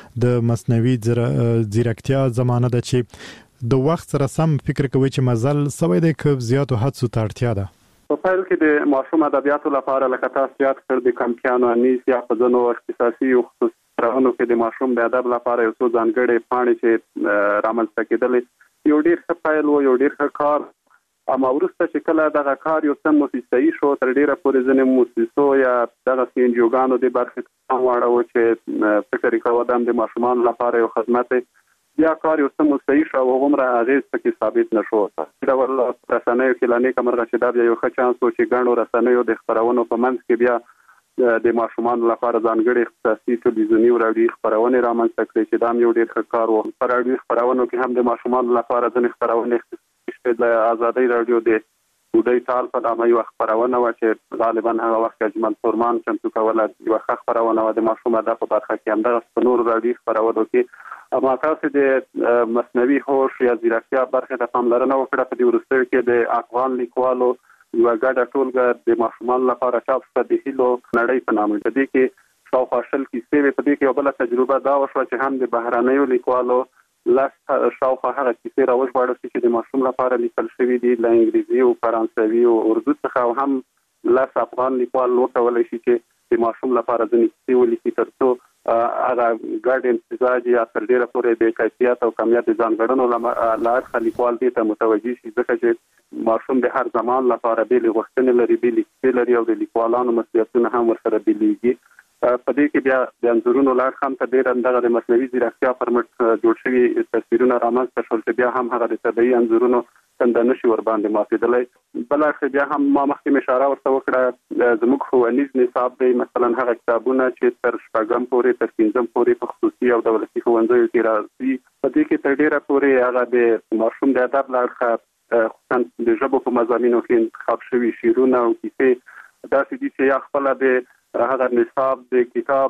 د مصنوعي ځیرکتیا زمانه ده، چې د وخت سره سم فکر کوي چې مزل سوی دی که زیاتو هڅو ته اړتیا ده؟ په پیل کې د ماشوم ادبیاتو لپاره لکه تاسو یاد کړ د کمکیانو انیس یا په ځینو اختصاصي او خصوصي خپرونو کې د ماشوم د ادب لپاره یو څو ځانګړې پاڼې چې رامنځته کېدلې یو ډېر ښه پیل و، یو ډېر ښه کار. اما وروسته چې کله دغه کار یو څه موسسایي شو، تر ډېره پورې ځینې موسسو یا دغسې انجیوګانو دې برخې ته هم واړوه چې فکر یې کوه دا هم د ماشومانو لپاره یو خدمت دی، بیا کار یو څه موسسایي شو او هغومره اغېز پکې ثابت نه شو. په ډول رسنیو کې لا نیکه مرغه چې دا بیا یو ښه چانس و چې ګڼو رسنیو د خپرونو په منځ کې بیا د ماشومانو لپاره ځانګړې اختصاصي تلویزیوني او راډیوي خپرونې رامنځته کړې چې دا هم یو ډېر ښه کار و. په راډیوي خپرونو کې هم د ماشومانو لپاره ځینې خپرونې اختصاصي شوې. د ازادۍ راډیو د بوډۍ ټال په نامه یوه خپرونه وه چې غالبا هغه وخت اجمل فرمان چمتو کوله، یوه ښه خپرونه وه د ماشوم ادب په برخه کې. همدغسې په نورو راډیوي خپرونو کې اما تاسو د مصنوعي هوش یا ځیرکتیا برخې ته پاملرنه وکړه. په دې وروستیو کې د افغان لیکوالو یوه ګډه ټولګه د ماشومانو لپاره چاپ شوه د هیلو نړۍ په نامه. په دې کې شاوخوا شل کیسې وې. په دې کې یوه بله تجربه دا وشوه چې هم د بهرنیو لیکوالو لس شاوخوا هغه کیسې راوژباړل شي چې د ماشوم لپاره لیکل شوي دي له انګریزي او فرانسوي او اردو څخه، او هم لس افغان لیکوال وکولی شي چې د ماشوم لپاره ځینې کیسې ولیکي تر څو هغه ګډ امتزاج یا تر ډېره پورې د کیفیت او کمیت د ځانګړنو له اړخه لیکوال دې ته متوجه شي، ځکه چې ماشوم د هر زمان لپاره بېلې غوښتنې لري، بېلې کیسې لري او د لیکوالانو مسؤلیتونه هم ورسره بېلېږي. په دې کې بیا د انځورونو له اړخه هم تر ډېره دغه د مصنوعي ځیرکتیا پر مټ جوړ شوي تصویرونه رامنځته شول چې بیا هم هغه د طبیعي انځورونو څنډه نشي ورباندې ماتېدلی. بل اړخ بیا هم ما مخکې مې اشاره ورته وکړه، زموږ ښوونیز نصاب دی مثلا هغه کتابونه چې تر شپږم پورې تر پنځم پورې په خصوصي او دولتي ښوونځیو کې راځي. په دې کې تر ډېره پورې هغه د ماشوم د ادب له اړخه خصوصا د ژبو په مضامینو کې انتخاب شوي شعرونه او کیسې داسې دي چې یا خپله د هغه نصاب د کتاب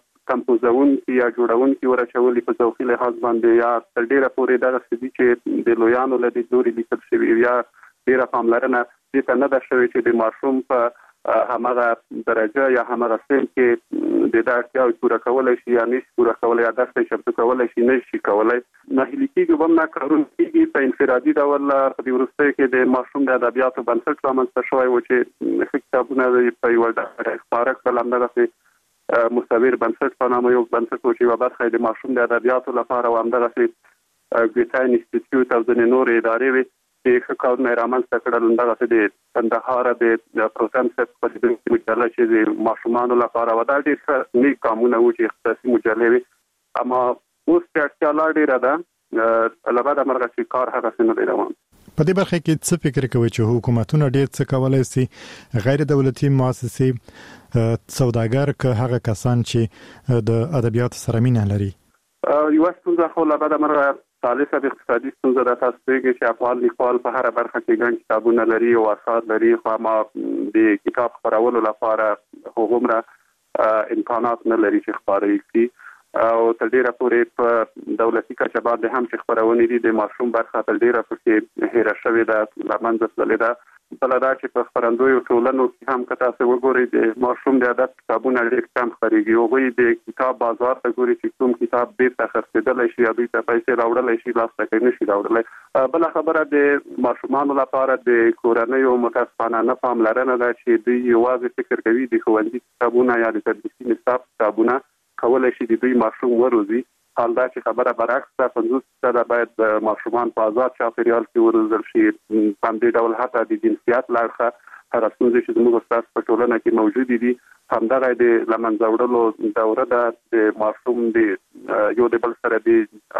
کمپوزونکي یا جوړونکي ورچولي په ذوقي لحاظ باندې، یا تر ډېره پورې دغسې دي چې د لویانو له لیدلوري لیکل شوي، یا ډېره پاملرنه دې ته نه ده شوې چې د ماشوم په همغه درجه یا همغه سن کې د دا اړتیاوې پوره کولی شي یا نشي پوره کولی، یا درس یې چمتو کولی شي نشي کولی. ناهیلي کېږي به هم نه کارونه کېږي. په انفرادي ډول په دې وروستیو کې د ماشوم د ادبیاتو بنسټ رامنځته شوی و چې ښه کتابونه په یوه ډله خپاره کړل. همدغسې مصور بنسټ په نامه یو بنسټ و چې یوه برخه یې د ماشوم د ادبیاتو لپاره و، همدغسې ګیتا انسټیټیوټ او ځینې نورې ادارې وې چې ښه کارونه یې رامنځته کړل. همدغسې د کندهار د پروتم صاحب خپرېدونکې مجله چې د ماشومانو لپاره وه، دا ډېر ښه نیک کامونه وو چې اختصاصي مجلې وې. اما اوس چې اړتیا لا ډېره ده، له بده مرغه چې کار هغسې نه دی روان. په دې برخه کې څه فکر کوي چې حکومتونه ډېر څه کولی شي، غیر دولتي مؤسسې، سوداګر که هغه کسان چې د ادبیاتو سره مینه لري؟ یو ستونزه خو لا بعد مرغه ثالثه د اقتصادي ستونزه د تاسو کې چې افغان لیکوال په هر برخه کې ګڼ کتابونه لري او اثار لري خو ما د کتاب خپرولو لپاره هغومره امکانات نه لري چې خپاره کړي او تر ډیره پورې په دولتي کچه باندې هم چې خبرونه دي د ماشوم برخه تر ډیره پورې هیره شوې ده لمنځه تللې ده بل دا چې په خبرندویو ټولنو کې هم کته څه وګوري د ماشوم د ادب کتابونه ډېر کم خريږي او غوي د کتاب بازار ته ګوري چې کوم کتاب بیرته خرڅېدل شي یا دوی ته پیسې راوړل شي لاس ته کې نشي راوړل بل خبره د ماشومان لپاره د کورنۍ او متاسفانه نه پاملرنه ده چې دوی یوازې فکر کوي د ښوونځي کتابونه یا د تدریسي نصاب کتابونه کولای شي د دوی ماشوم وروزي حال دا چې خبره برعکس ده پنځوس فیصده باید د ماشومان په آزاد چاپیریال کې وروزل شي په همدې ډول حتی د جنسیت له اړخه هر ستونزې چې زموږ ستاسو په ټولنه کې موجودې دي همدغه د لمنځه وړلو دوره ده د ماشوم د یو د بل سره د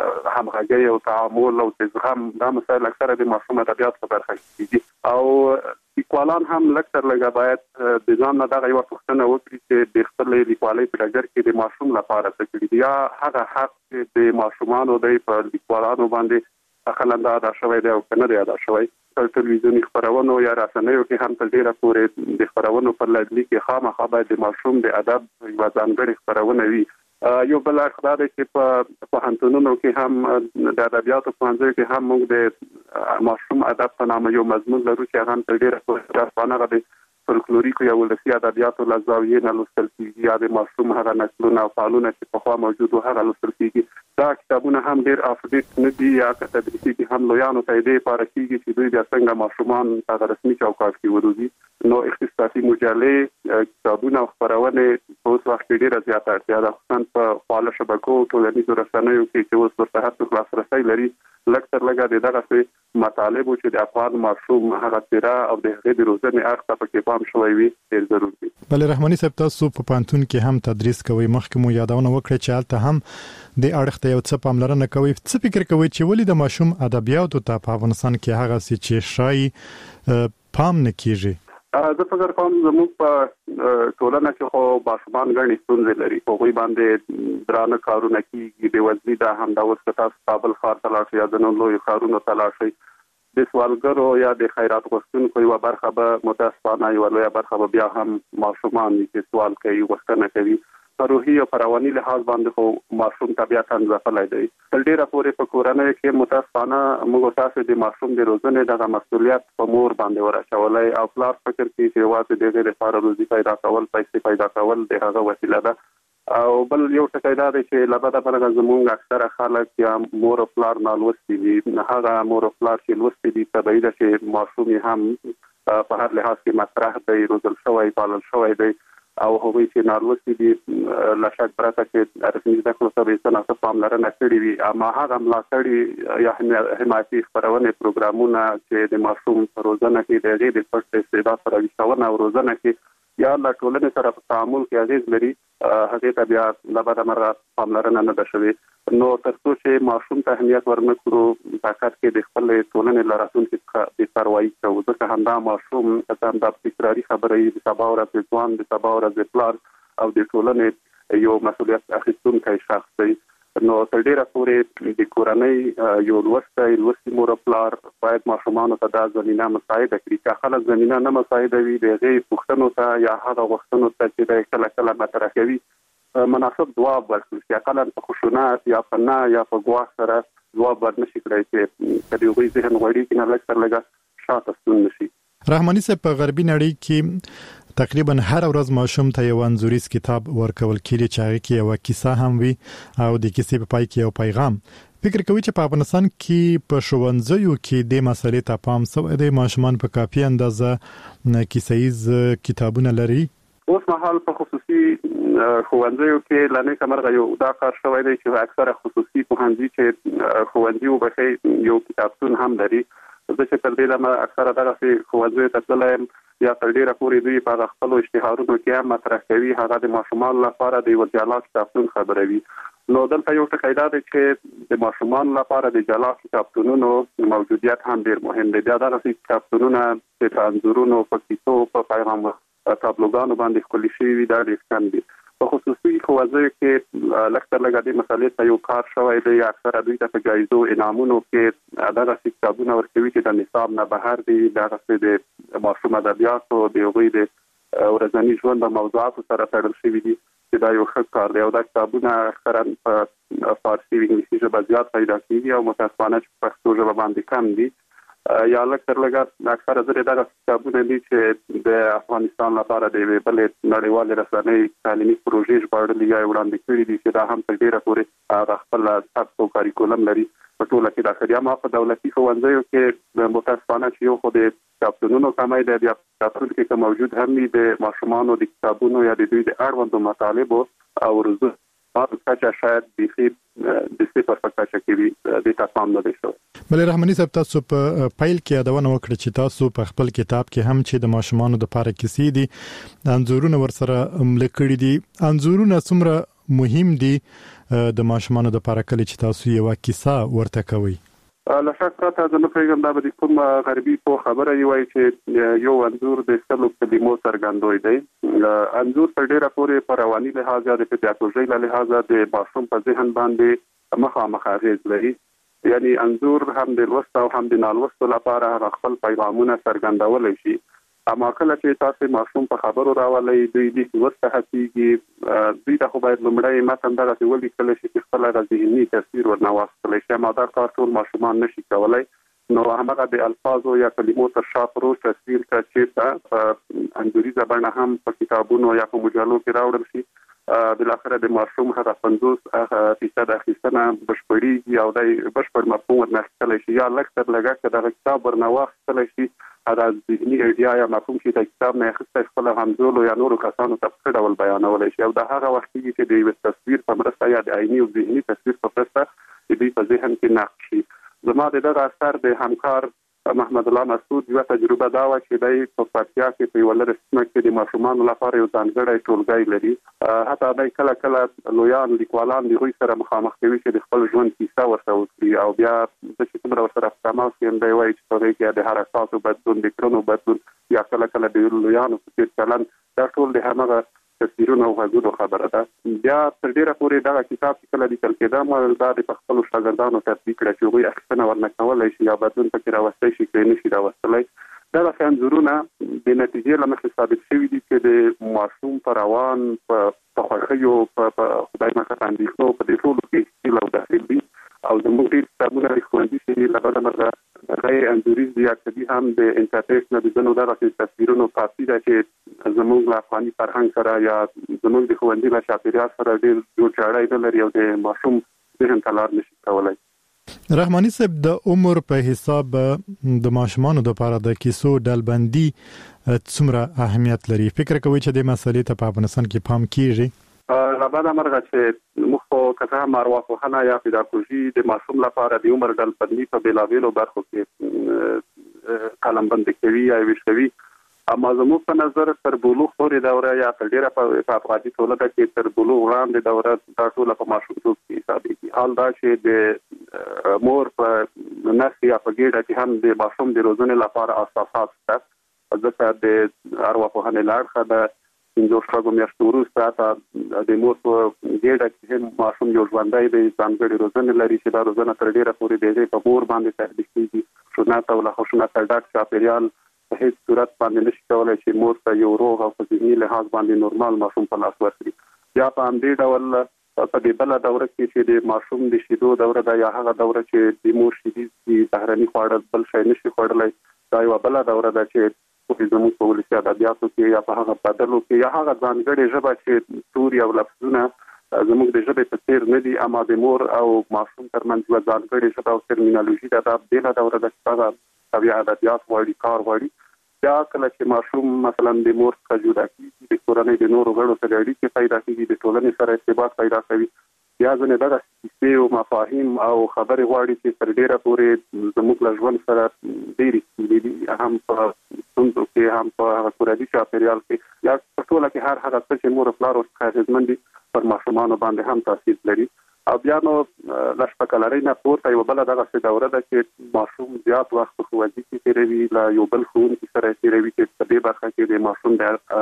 همغږۍ او تعامل او د زغم دا مسایل اکثره د ماشوم ادبیات په برخه کې دي او لیکوالان هم لکتر لګا باید د ځان نه دغه یو پوښتنه وکړي چې د خپل لیکوالۍ په ډګر کې د ماشوم لپاره څه کړي یا هغه حق د ماشومانو د په لیکوالانو باندې خلنده ادا شوی دی او کنه دی ادا شوی په ټلویزیوني خبرونو یا رسنیو کې هم تل ډیره پورې د خبرونو په لړۍ کې خامخا باید د ماشوم د ادب یو ځانګړي خبرونه وي یو بل اخبار چې په پوهنتونونو کې هم د ادبیاتو پوهنځي کې هم موږ د ماشوم ادب په نامه یو مضمون لرو چې هغه تل ډیره پورې د فولکلوریکو یا ولسي ادبیاتو له زاویې نه لوستل کیږي یا د ماشوم هغه نسلونه او فعالونه چې په خوا موجود او هغه لوستل کیږي دا کتابونه هم ډیر افډیټ نه دي یا تدریسي کې هم لویانو ته دې لپاره کیږي چې دوی د څنګه ماشومان هغه رسمي چوکاټ کې وروزي نو اختصاصي مجلې کتابونه خبرونه په اوس وخت کې ډیره زیاته اړتیا ده خصوصا په فعال شبکو ټولنیزو رسنیو کې چې اوس ورته هڅه لاسرسي لري لکتر لګا د دغه مطالب چې د افغان ماشوم هغه تیرا او د هغې د روزنې اړخ ته پکې پام شوی وي ډیر ضروري دی بل رحماني صاحب تاسو په پانتون کې هم تدریس کوي مخکې مو یادونه وکړه چې حالت هم د اړخ ته یو څه پاملرنه کوي څه فکر کوي چې ولې د ماشوم ادبیاتو ته په افغانستان کې هغه څه چې شای پام نه کیږي زه فکر کوم زموږ په ټولنه کې خو ماشومان غني ستونزې لري په غوي باندې درانه کارونه کیږي د وزنی دا هم د اوس تاسو کابل ښار ته لاړ شئ یا د نورو ښارونو ته لاړ شئ د سوالګرو یا د خیرات غوښتونکو یو برخه به متاسفانه یو لویه برخه به بیا هم ماشومان چې سوال کوي غوښتنه کوي روحي او رواني لحاظ باندې خو ماشوم طبيعتاً ځپلای دی تل ډیره پورې په کورنۍ کې متاسفانه موږ تاسو د ماشوم د روزنې دغه مسؤلیت په مور باندې ورچولای او پلار فکر کوي چې واځي دغه لپاره روزي پیدا کول پیسې پیدا کول د هغه وسیله ده او بل یو څه دا دی چې لبدا برغه زمونږ اکثره خلک یا مور او پلار نالوستي دي هغه مور او پلار چې لوستي دي طبیعي ده چې ماشوم هم په هر لحاظ کې مطرح دی روزل شوی پالل شوی دی او هغوی چې نالوستي دي لا شک پرته چې رسمي زده کړو سره یې څه پاملرنه کړې وي اما هغه ملاتړي یا حمایتي خپرونې پروګرامونه چې د ماشوم په روزنه کې د هغې د پټ استعداد سره ویښتونه او روزنه کې یا له ټولنې سره په تعامل کې اغېز لري هغې ته بیا له بده مرغه پاملرنه نه ده شوې نو تر څو چې ماشوم ته اهمیت ورنکړو په کار کې د خپلې ټولنې له راتلونکي څخه بېپروایي کوو ځکه همدا ماشوم که همدا تکراري خبره وي د سبا ورځې ځوان د سبا ورځې پلار او د ټولنې یو مسؤلیت اخیستونکی شخص دی نو تر ډیره پورې د کورنۍ یو لوستی لوستي مور پلار باید ماشومانو ته دا زمینه مساعده کړي که خلک زمینه نه مساعده وي د هغې پوښتنو ته یا هغه غوښتنو ته چې دی کله کله مطرح کوي مناسب ځواب ورکړي چې اقلا په خشونت یا په نه یا په ګواښ سره ځواب ورنشي کړی چې که د هغوی ذهن غواړي چې نه لږ تر لږه شاته ستون نشي رحماني صاحب په غربي نړۍ کې تقریبا هر ورځ ماشوم ته یو انځوریز کتاب ورکول کېږي چې هغه کې یو کیسه هم وي او د کیسې په پای کې یو پیغام فکر کوي چې په افغانستان کې په ښوونځیو کې د مسلې ته پام شوی دی ماشومان په کافي اندازه کیسه‌ایز کتابونه لري اوس مهال په خصوصي ښوونځیو کې لنې کمرغه یو دا کار شوی دی چې اکثره خصوصي پوهنځي چې ښوونځي وبخې یو کتابتون هم لري زه چې تر دې دمه اکثره دغسې ښوونځیو ته تللی یا تر ډیره پورې دوی په خپلو اشتهارونو کې هم مطرح کوي هغه د ماشومانو لپاره د یو جلا کتابتون خبروي نو دلته یو ټکی دا دی چې د ماشومانو لپاره د جلا کتابتونونو موجودیت هم ډیر مهم دی بیا دغسې کتابتونونه چې په انځورونو په کیسو په پیغام تابلوګانو باندې ښکلي شوي وي دا ډېر کم دي په خصوصي ښوونځیو کې لږ تر لږه دې مسلې ته یو کار شوی دی. اکثره دوی ته په جایزو انعامونو کې دغسې کتابونه ورکوي چې د نصاب نه بهر دي، دغسې د ماشوم ادبیاتو د هغوی د ورځني ژوند د موضوعاتو سره تړل شوي دي چې دا یو ښه کار دی. او دا کتابونه اکثرا په فارسي او انګلیسي ژبه زیات پیدا کېږي او متاسفانه چې په پښتو ژبه باندې کم دي. یا لږ تر لږه اکثره ځلې دغه کتابونه دي چې د افغانستان لپاره د یوې بلې نړیوالې رسنۍ تعلیمي پروژې ژباړلي یا وړاندې کړي دي چې دا هم په ډېره پورې هغه خپل سبک او کاریکولم لري په ټوله کې داخلي. اما په دولتي ښوونځیو کې متاسفانه چې یو خو د کتابتونونو کمی دی، بیا کتابتون کې که موجود هم وي د ماشومانو د کتابونو یا د دوی د اړوندو مطالبو او رزو کچه شاید بیخي د صفر په کچه کې وي، د تفاهم نه دی شوی. بلې رحماني صاحب، تاسو په پیل کې یادونه وکړه چې تاسو په خپل کتاب کې هم چې د ماشومانو د لپاره کیسې دي انځورونه ورسره ملکړي دي. انځورونه څومره مهم دي د ماشومانو د لپاره کله چې تاسو یو کیسه ورته کوي؟ له شک پرته زه نه پوهېږم دا به د کوم غربي په خبره یې وایي چې یو انځور د سلو کلمو څرګندوی دی. انځور په ډېره پورې په رواني لحاظ یا د پیداګوژۍ له لحاظه د ماشوم په ذهن باندې مخامخ اغېز لري. یعنی انځور هم د لوست او هم د نالوستو لپاره هغه خپل پیغامونه څرګندولی شي. اما کله چې تاسو ماشوم په خبرو راولئ، دوی دې ورته هڅېږي، دوی ته خو باید لومړی متن دغسې ولیکلی شي چې خپل هغه ذهني تصویر ورنه واخیستلی شي. اما دا کار ټول ماشومان نشي کولی. نو همغه د الفاظو یا کلمو تر شا پروت تصویر ته چېرته په انځوریزه بڼه هم په کتابونو یا په مجلو کې راوړل شي، بالاخره د ماشوم هغه پنځوس فیصد اخیستنه بشپړېږي او دی بشپړ مفهوم ورنه اخیستلی شي. یا لږ تر لږه که دغه کتاب ورنه واخیستلی شي، هغه ذهني ایډیا یا مفهوم چې د کتاب نه اخیستی خپله همزولو یا نورو کسانو ته په ښه ډول بیانولی شي. او د هغه وخت کېږي چې د یوې تصویر په مرسته یا د عیني او ذهني تصویر په مرسته د دوی په ذهن کې نقش شي. زما د دغه اثر د همکار محمد الله مسعود یوه تجربه دا وه چې دی په پکتیا کې په یوه لرې سیمه کې د ماشومانو لپاره یو ځانګړی ټولګی لري. حتی دی کله کله لویان لیکوالان د هغوی سره مخامخ کوي چې د خپل ژوند کیسه ورته وکړي. او بیا زه چې څومره ورسره په تماس کې یم، دی وایي چې په هغې کې د حرکاتو بدلون، د کړنو بدلون یا کله کله د لویانو په څېر چلند، دا ټول د همغه تصویرونو او غږونو خبره ده. بیا تر ډېره پورې دغه کتاب چې کله لیکل کېده، دا د خپلو شاګردانو تطبیق کړه چې هغوی اخیستنه ورنه کولی شي یا بدلون پکې راوستی شي که یې نه شي راوستلی. دغسې انځورونه د نتیجې له مخې ثابت شوي دي چې د ماشوم په روان، په خوښیو، په خدای ناکړه اندېښنو، په دې ټولو کې ښکیل او داخل دي. او زموږ ډېر کتابونه د ښوونځي چې دي له بده مرغه غیر انځوریز دي یا کدي هم د انټرنیټ نه د ځینو دغسې تصویرونو کافي ده چې زموږ له افغاني فرهنګ سره یا زموږ د ښوونځي له چاپېریال سره ډېر جوړجاړی نه لري او د ماشوم ذهن ته لار نشي کولی. رحماني صاحب، د عمر په حساب د ماشومانو لپاره د کیسو ډلبندي څومره اهمیت لري؟ فکر کوئ چې د مسلې ته په افغانستان کې پام کیږي؟ له بده مرغه چې موږ خو که څه هم ارواپوهنه یا پیداګوژي د ماشوم لپاره د عمر ډلبندي په بېلابېلو برخو کې قلمبندي کوي یا ویشوي. اما زموږ په نظر تر بلوغ پورې دوره یا تر ډېره په افغاني ټولنه کې تر بلوغ وړاندې دوره دا ټوله په ماشومتوب کې حسابېږي. حال دا چې د مور په نس یا په ګېډه کې هم د ماشوم د روزنې لپاره اساسات شته، ځکه د ارواپوهنې له اړخه د پنځو شپږو میاشتو وروسته د مور په ګېډه کې هم ماشوم یو ژوندی دی، ځانګړې روزنه لري چې دا روزنه تر ډېره پورې د هغې په مور باندې تطبیق کېږي. خشونت او له خشونته ډک چاپېریال په هېڅ صورت باندې نشي کولی چې مور ته یو روغ او په ذهني لحاظ باندې نورمال ماشوم په لاس ورکړي. یا په همدې ډول په دې بله دوره کې چې د ماشوم د شیدو دوره ده یا هغه دوره چې د مور شیدې دي، بهرني خواړه بل شی نشي خوړلی، دا یوه بله دوره ده چې زموږ په ولسي ادبیاتو کې یا په هغه بدلو کې یا هغه ځانګړې ژبه چې توري او لفظونه زموږ د ژبې په څېر نه دي، اما د مور او ماشوم ترمنځ یوه ځانګړې ژبه او ترمینالوژي ده، دا بېله دوره ده چې هغه طبیعي ادبیات غواړي، کار غواړي. بیا کله چې ماشوم مثلا د مور څخه جدا کېږي، د کورنۍ د نورو غړو سره اړیکې پیدا کېږي، د ټولنې سره ارتباط پیدا کوي، بیا ځینې دغه کیسې او مفاهیم او خبرې غواړي چې تر ډېره پورې زموږ له ژوند سره ډېرې ستونزې دي، هم په ستونزو کې، هم په هغه کورني چاپېریال کې، یا په ټوله کې هر هغه څه چې مور او پلار ورڅخه اغېزمن دي پر ماشومانو باندې هم تاثیر لري. او بیا نو له شپږکلنۍ نه پورته یوه بله دغسې دوره ده چې ماشوم زیات وخت په ښوونځي کې تېروي، له یو بل ښوونکي سره یې تېروي چې په دې برخه کې د ماشوم د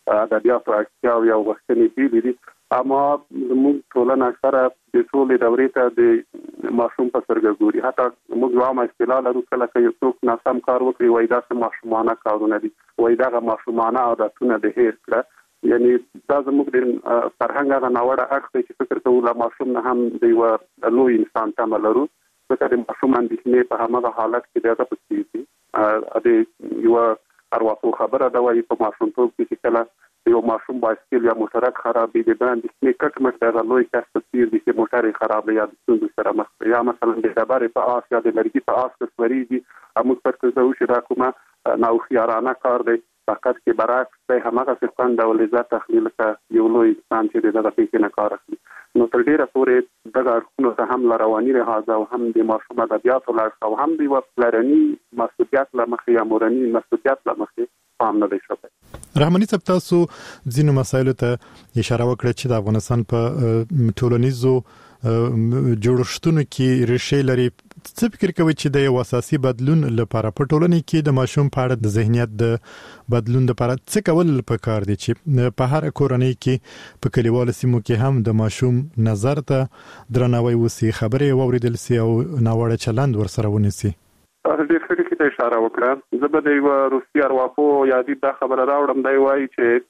ادبیاتو اړتیاوې او غوښتنې بیلې دي. اما موږ ټولنه اکثره د ټولې دورې ته د ماشوم په سترګه ګوري. حتی موږ یو عامه اصطلاح لرو، کله که یو څوک ناسم کار وکړي وایي دا څه ماشومانه کارونه دي، وایي دغه ماشومانه عادتونه د هیر کړه. یعنی دا زموږ د فرهنګ هغه ناوړه اړخ دی چې فکر کوو له ماشوم نه هم د یوه لوی انسان تمه لرو، ځکه د ماشوم اندېښنې په هماغه حالت کې د هغه په څېر دي. د یوه ارواپوه خبره ده، وایي په ماشومتوب کې چې کله یو ماشوم بایسکل یا موټرک خراب وي، د ده اندېښنې کټ مټ د هغه لوی کس په څېر دي چې موټر یې خراب دی یا د ستونزو سره مخ دی، یا مثلا د ډبرې په آس یا د لرګي په آس که سورېږي، موږ فکر کوو چې دا کومه ناهوښیارانه کار دی، فقط کې برعکس دی، هماغسې خوند او لذت اخلي لکه یو لوی انسان چې د دغه پیسې نه کار اخلي. نو تر ډېره پورې دغه اړخونو ته هم له رواني لحاظه او هم د ماشوم ادبیاتو له اړخه او هم د یوه پلرني مسؤلیت له مخې یا مورني مسؤلیت له مخې پام نه دی شوی. رحماني صاحب، تاسو ځینو مسایلو ته اشاره وکړه چې د افغانستان په ټولنیزو جوړښتونو کې ریښې لري. څه فکر کوئ چې د یو اساسي بدلون لپاره په ټولنه کې د ماشوم په اړه د ذهنیت د بدلون لپاره څه کول پکار دي چې په هر کورنۍ کې په کلیوالو سیمو کې هم د ماشوم نظر ته درناوی وسی، خبرې واوریدل سي او ناوړه چلند ورسره ونیسي؟ ډېر ښه ټکي ته اشاره وکړه. زه به د یوه روسي ارواپوه یادي دا خبره راوړم. دی وایي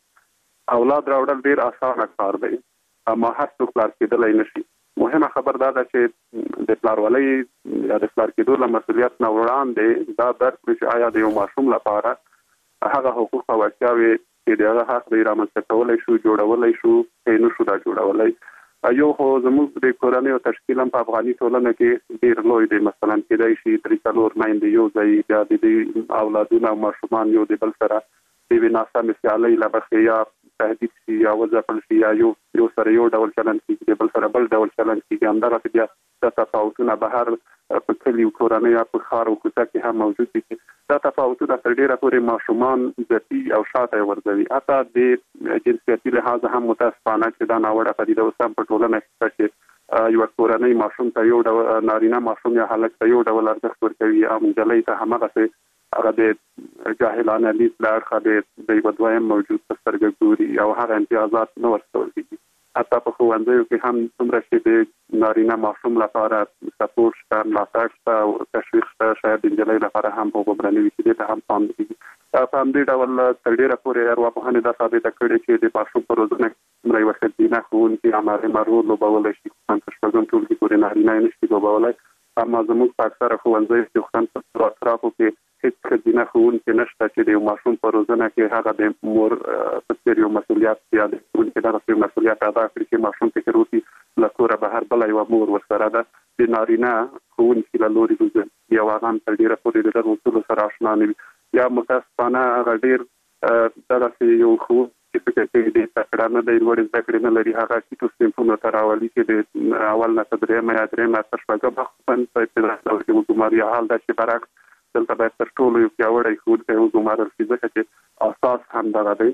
چې اولاد راوړل ډېر اسانه کار دی، اما هر څوک پلار کېدلی نه شي. مهمه خبر دا ده چې د پلارولۍ یا د پلار کېدو له مسؤلیت نه وړاندې دا درک کړو چې آیا د یو ماشوم لپاره هغه حقوق او اړتیاوې چې د هغه حق دی رامنځته کولی شو، جوړولی شو، که نه شو دا جوړولی. یو خو زموږ د کورنۍ او تشکیل هم په افغاني ټولنه کې ډېر لوی دی. مثلا کېدای شي درې څلور میندې یو ځای بیا د دې اولادونه او ماشومان یو د بل سره د یوې ناسمې سیالۍ له مخې یا تهدید شي یا وځپل شي یا یو یو سره یو ډول چلند کېږي، د بل سره بل ډول چلند کېږي. همدغسې بیا دا تفاوتونه بهر په کلیو کورنۍ یا په ښار او کوڅه کې هم موجود دي. دا تفاوتونه تر ډېره پورې ماشومان ځپي او شاته یې ورځوي. حتی د جنسیتي لحاظه هم متاسفانه چې دا ناوړه پدیده اوس هم په ټولنه کې چې یوه کورنۍ ماشوم ته یو ډول نارینه ماشوم یا هلک ته یو ډول ارزښت ورکوي او نجلۍ ته همغسې هغه د جاهلانه لید له اړخه د یوه دویم موجود په سترګه ګوري او هغه امتیازات نه ورکول کېږي. حتی په ښوونځیو کې هم څومره چې د نارینه ماشوم لپاره سپورټ شته، ملاتړ شته او تشویق شته، شاید د نجلۍ لپاره هم په غومرني وي چې دې ته هم پام نه کېږي. په همدې ډول تر ډېره پورې ارواپوهنې دا ثابته کړې چې د ماشوم په روزنه کې څومره یوه ښځینه ښوونکې یا معلمه رول لوبولی شي، خصوصا په شپږم ټولګي پورې نارینه یې نه شي لوبولی. اما زموږ په اکثره ښوونځیو کې خصوصا په اطرافو کې هېڅ ښځینه ښوونکې نشته چې د یو ماشوم په روزنه کې هغه د مور په څېر یو مسؤلیت یا د ښوونکي دغسې یو مسؤلیت ادا کړي چې ماشوم فکر وکړي له کوره بهر بله یوه مور ورسره ده. د نارینه ښوونکي له لوري روزل یا هغه هم تر ډېره پورې د دغو اصولو سره اشنا نه وي. یا متاسفانه هغه ډېر دغسې یو ښوونکی چې فکر کوي د تکړه نه دی، لوړې زده کړې نه لري، هغه ټیټو صنفونو ته راولي چې د اول نه تر درېیمه یا درېیمه تر شپږمه خصوصا په ابتدایي ډول کې وګماري. حال دا چې برعکس دلته باید تر ټولو یو پیاوړی ښوونکی وګمارل شي، ځکه چې اساس هم دغه دی.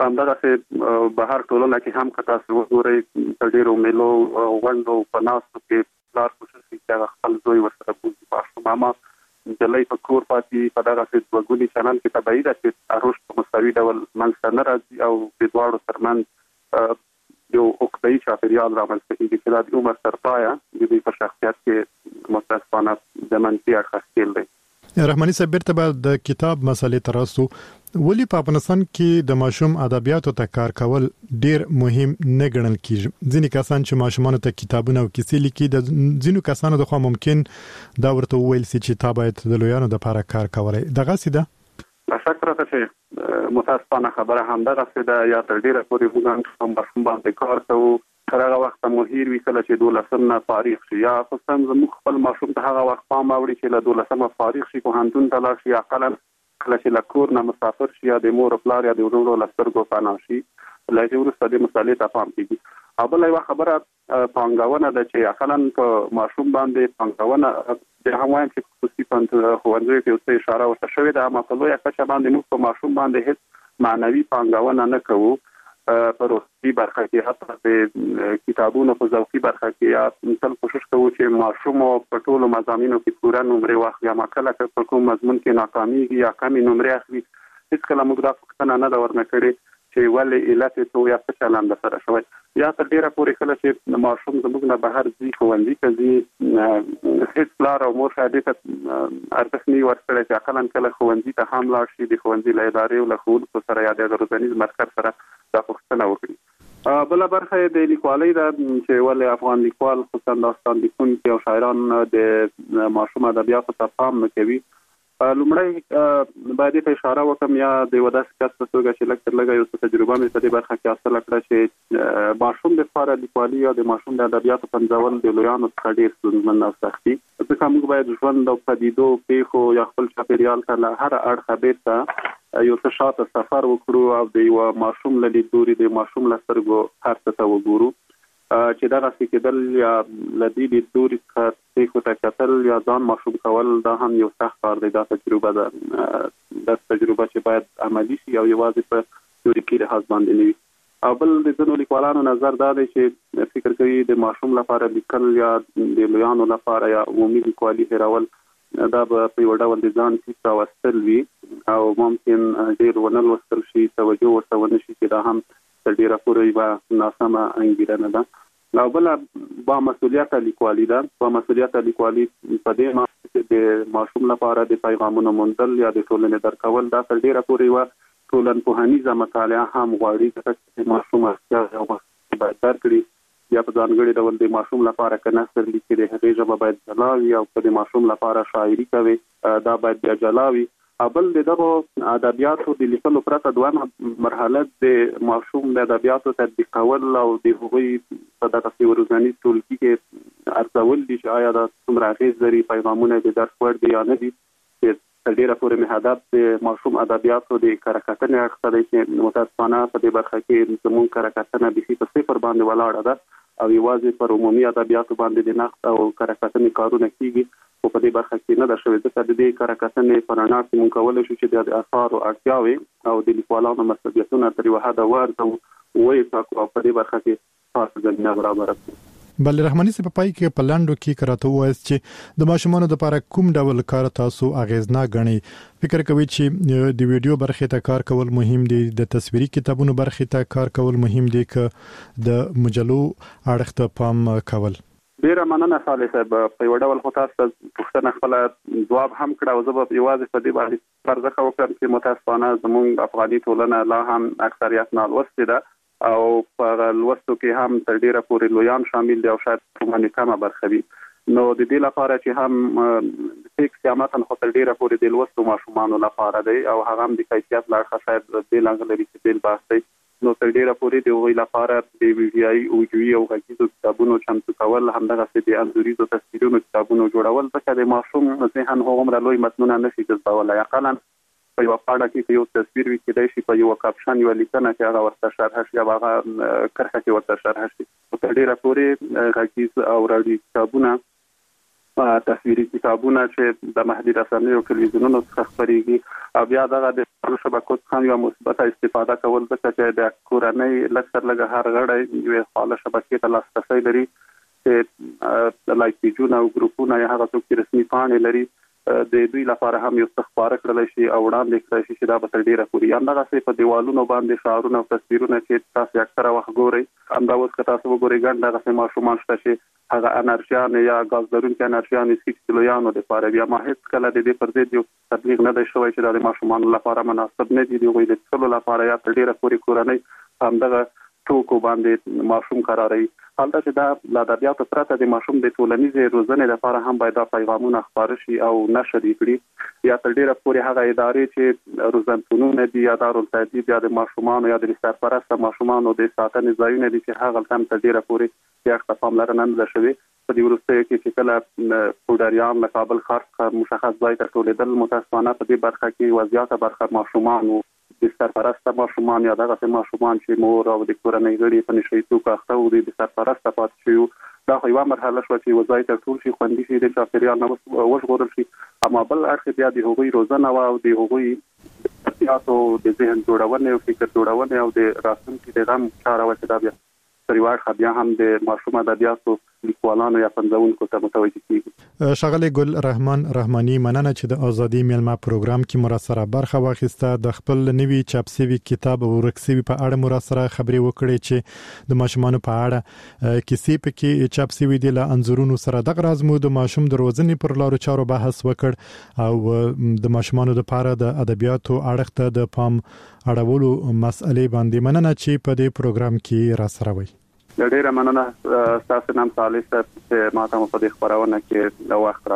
همدغسې بهر ټولنه کې هم که تاسو وګورئ په ډېرو میلو غونډو په ناستو کې پلار کوشش کوي چې هغه خپل زوی ورسره بوځي ماشوم. اما نجلۍ په کور پاتې په دغسې دوهګوني چلند کې طبیعي ده چې رشد په مساوي ډول منځته نه راځي او د دواړو ترمنځ یو عقده‌یي چاپېریال رامنځته کېږي چې دا د عمر تر پایه د دوی په شخصیت کې متاسفانه د منفي اړخه ښکېل دی. رحماني صاحب، بیرته به د کتاب مسلې ته راسو. ولې په افغانستان کې د ماشوم ادبیاتو ته کار کول ډیر مهم نه ګڼل کیږي؟ ځینې کسان چې ماشومانو ته کتابونه او کیسې لیکي، د ځینو کسانو د خوا ممکن دا ورته وویل سي چې تا باید د لویانو لپاره کار کولی. دغسې ده؟ له شک پرته چې متاسفانه خبره همدغسې ده. یا تر ډېره پورې موږ هم ماشوم باندې کار کوو، تر هغه وخته مو هیر وي کله چې دولسم نه فارغ شي، یا خصوصا زموږ خپل ماشوم ته هغه وخت پام اوړي چې له دولسمه فارغ شي، پوهنتون ته لاړ شي، یا اقلا کله چې له کور نه مسافر شي یا د مور او پلار یا د ورونو له سترګو پناه شي، له هغې وروسته دې مسالې ته پام کېږي. او بله یوه خبره پانګونه ده چې اقلا په ماشوم باندې پانګونه د هم وایم چې خصوصي ښوونځیو کې اوس اشاره ورته شوې ده، اما په لویه کچه باندې موږ په ماشوم باندې هېڅ معنوي پانګونه نه کوو. په روحي برخه کې حتی د کتابونو په ذوقي برخه کې یا تل کوشش کوو چې ماشوم په ټولو مضامینو کې پوره نمرې واخلي، اما کله که په کوم مضمون کې ناکامیږي یا کمې نمرې اخلي، هېڅکله موږ دا پوښتنه نه ده ورنه کړې چې ولې علت یې څه یا څه چلند سره شوی یا تر ډیره پورې کله چې ماشوم زموږ نه بهر ځي ښوونځي ته ځي هیڅ پلار او مور شاید ته ارزښت نه ورکړی چې اقلا کله ښوونځي ته هم لاړ شي د ښوونځي له ادارې او له ښوونکو سره یا د روزنیز مرکز سره دا پوښتنه وکړي. بله برخه یې د لیکوالۍ ده چې ولې افغان لیکوال خصوصا داستان لیکونکي او شاعران د ماشوم ادبیاتو ته پام نه کوي. لومړی باید ته اشاره وکړم یا د یو داسې کس په توګه چې لږ تر لږه یو څه تجربه مې په دې برخه کې حاصله کړه چې ماشوم لپاره لیکوالي یا د ماشوم د ادبیاتو پنځول د لویانو څخه ډېر ستونزمن او سخت دي، ځکه موږ باید ژوند او پدیدو پیښو یا خپل چاپېریال ته له هر اړخه بیرته یو څه شاته سفر وکړو او د یو ماشوم له لیدلوري د ماشوم له سترګو هر څه ته وګورو چې دغسې کېدل یا له دې لیدلوري څخه پیښو ته کتل یا ځان ماشوم کول دا هم یو سخت کار دی. دا تجربه ده دا تجربه چې باید عملي شي او یوازې په تیوریکي لحاظ باندې نه وي. او بل د ځینو لیکوالانو نظر دا دی چې فکر کوي د ماشوم لپاره لیکل یا د لویانو لپاره یا عمومي لیکوالي هېرول دا به په یو ډول د ځان ټیټ راوستل وي او ممکن ډېر ونه لوستل شي، توجه ورته ونه شي چې دا هم تر ډېره پورې یوه ناسمه انګېرنه ده. او بله با مسؤلیته لیکوالي ده. با مسؤلیته لیکوالي په دې معنی چې د ماشوم لپاره د پیغامونو موندل یا د ټولنې درکول دا تر ډېره پورې یوه ټولنپوهنیزه مطالعه هم غواړي، ځکه چې ماشوم اړتیا او مخکې باید درکړي یا په ځانګړي ډول د ماشوم لپاره که نثر لیکي د هغې ژبه باید جلا وي او که د ماشوم لپاره شاعري کوي دا باید بیا جلا وي. بل د دغو ادبیاتو د لیکلو پرته دویمه مرحله د ماشوم د ادبیاتو تطبیق کول او د هغوی په دغسې روزنیز ټولګي کې ارزول دي چې آیا دا څومره اغېز لري، پیغامونه د درس وړ دي یا نه دي. چې تر ډېره پورې مې هدف د ماشوم ادبیاتو د کره کتنې اړخ ته دی چې متاسفانه په دې برخه کې زموږ کره کتنه بیخي په صفر باندې ولاړه ده او یوازې پر عمومي ادبیاتو باندې د نقد او کره کتنې کارونه کېږي، خو په دې برخه کې نه ده شوې. ځکه د دې کره کتنې په رڼا کې موږ کولی شو چې د اثارو اړتیاوې او د لیکوالانو مسؤلیتونه تر یوه حده وارزو ویې ټاکو او په دې برخه کې خاصه زمینه برابره کړو. بل رحماني صاحب په پای کې په لاندو کې کراته وایي چې د ماشومانو لپاره کوم ډول کار تاسو اغیزناک غنئ؟ فکر کوي چې د ویډیو برخه ته کار کول مهم دي، د تصویري کتابونو برخه ته کار کول مهم دي، که د مجلو اړخ ته پام کول؟ ډیره مننه صالح صاحب. په یو ډول خو تاسو پوښتنه خپله ځواب هم کړه او زه به یوازې په دې باندې پرځخه وکړم چې متاسفانه زموږ افغاني ټولنه لا هم اکثریت نالوستې ده او په لوستو کې هم تر ډیره پورې لویان شامل دي او شاید کومه کمه برخه وي. نو د دې لپاره چې هم ټیکس یا متن خو تر ډیره پورې د لوستو ماشومانو لپاره دی او هغه هم د کیفیت له اړخه شاید بېل انګ لري چې بېل بحث دی. نو تر ډیره پورې د هغوی لپاره د ویډیایي اوډیوي او غږیزو کتابونو چمتو کول، همدغسې د انځوریزو تصویرونو کتابونو جوړول، ځکه د ماشوم ذهن هغومره لوی متنونه نشي جذبولی. اقلا په یوه پاڼه کې یو تصویر وي، کېدای شي په یوه کاپشن یوه لیکنه چې هغه ورته شرحه شي او هغه کرښه کې ورته شرحه شي. خو تر ډیره پورې غږیز او راډیو کتابونه، تصویري کتابونه چې د محلي رسنیو او تلویزیونونو څخه خپرېږي او بیا دغه د شبکو څخه یوه مثبته استفاده کول، ځکه چې د کورنۍ لږ تر لږه هر غړی یوې فعاله شبکې ته لاسرسی لري چې لایک پیجونه او ګروپونه یا هغه څوک چې رسمي پاڼې لري د دوی لپاره هم یو څه خپاره کړلی شي او وړاندې کړی شي چې دا به تر ډېره پورې همدغسې په دیوالونو باندې شعارونه او تصویرونه چې تاسو اکثره وخت ګورئ، همدا اوس که تاسو وګورئ ګڼ دغسې ماشومان شته چې هغه انرژیانې یا ګاز لرونکي انرژیانې څښي چې د لویانو دپاره وي. اما هېڅکله د دې پر ضد یو تبلیغ نه دی شوی چې دا د ماشومانو لپاره مناسب نه دي، د هغوی د څښلو لپاره یا تر ډېره پورې کورنۍ همدغه ټوکو باندې ماشوم قراروي. حالته چې دا له ادبیاتو پرته د ماشوم د ټولنیزې روزنې لپاره هم باید دا پیغامونه خپاره شي او نشر یې کړي، یا تر ډېره پورې هغه ادارې چې روزنتونونه دي یا دارالتهذیب یا د ماشومانو یا د سرپرسته ماشومانو د ساتنې ځایونه دي چې هغه هم تر ډېره پورې دې اړخ ته پاملرنه نه ده شوې. په دې وروستیو کې چې کله پوډریان له کابل ښار څخه مشخص ځای ته ټولېدل، متاسفانه په دې برخه کې یوه زیاته برخه ماشومان د سرپرسته ماشومان یا دغسې ماشومان چې مور او د کورنۍ غړي په نشه یي توکو اخته وو، د سرپرسته پاتې شوي وو. دا خو یوه مرحله شوه چې یوه ځای ته ټول شي، خوندي شي، د چاپېریال نه وژغورل شي. اما بل اړخ بیا د هغوی روزنه وه او د هغوی احتیاطو د ذهن جوړونې او فکر جوړونې او د راتلونکي د غم چاره وه چې دا بیا تر یوه اړخه بیا هم د ماشوم ادبیاتو لیکوالانو یا پنځونکو ته متوجه کیږي. ښاغلی ګل رحمان رحماني، مننه چې د ازادي میلمه پروګرام کې مراسره برخه واخیسته. د خپل نوي چاپ شوي کتاب ورکسوي په اړه مراسره خبرې وکړې چې د ماشومانو په اړه کیسې پکې چاپ شوي دي له انځورونو سره. دغه راز مو د ماشوم د روزنې پر لارو چارو بحث وکړ او د ماشومانو لپاره د ادبیاتو اړخ ته د پام اړولو مسئلې باندې. مننه چې په دې پروګرام کې را سره وئ. ډیره مننه. تاسو نام صالح صاحب چې ما ته په دې خبرونه کې د وخت را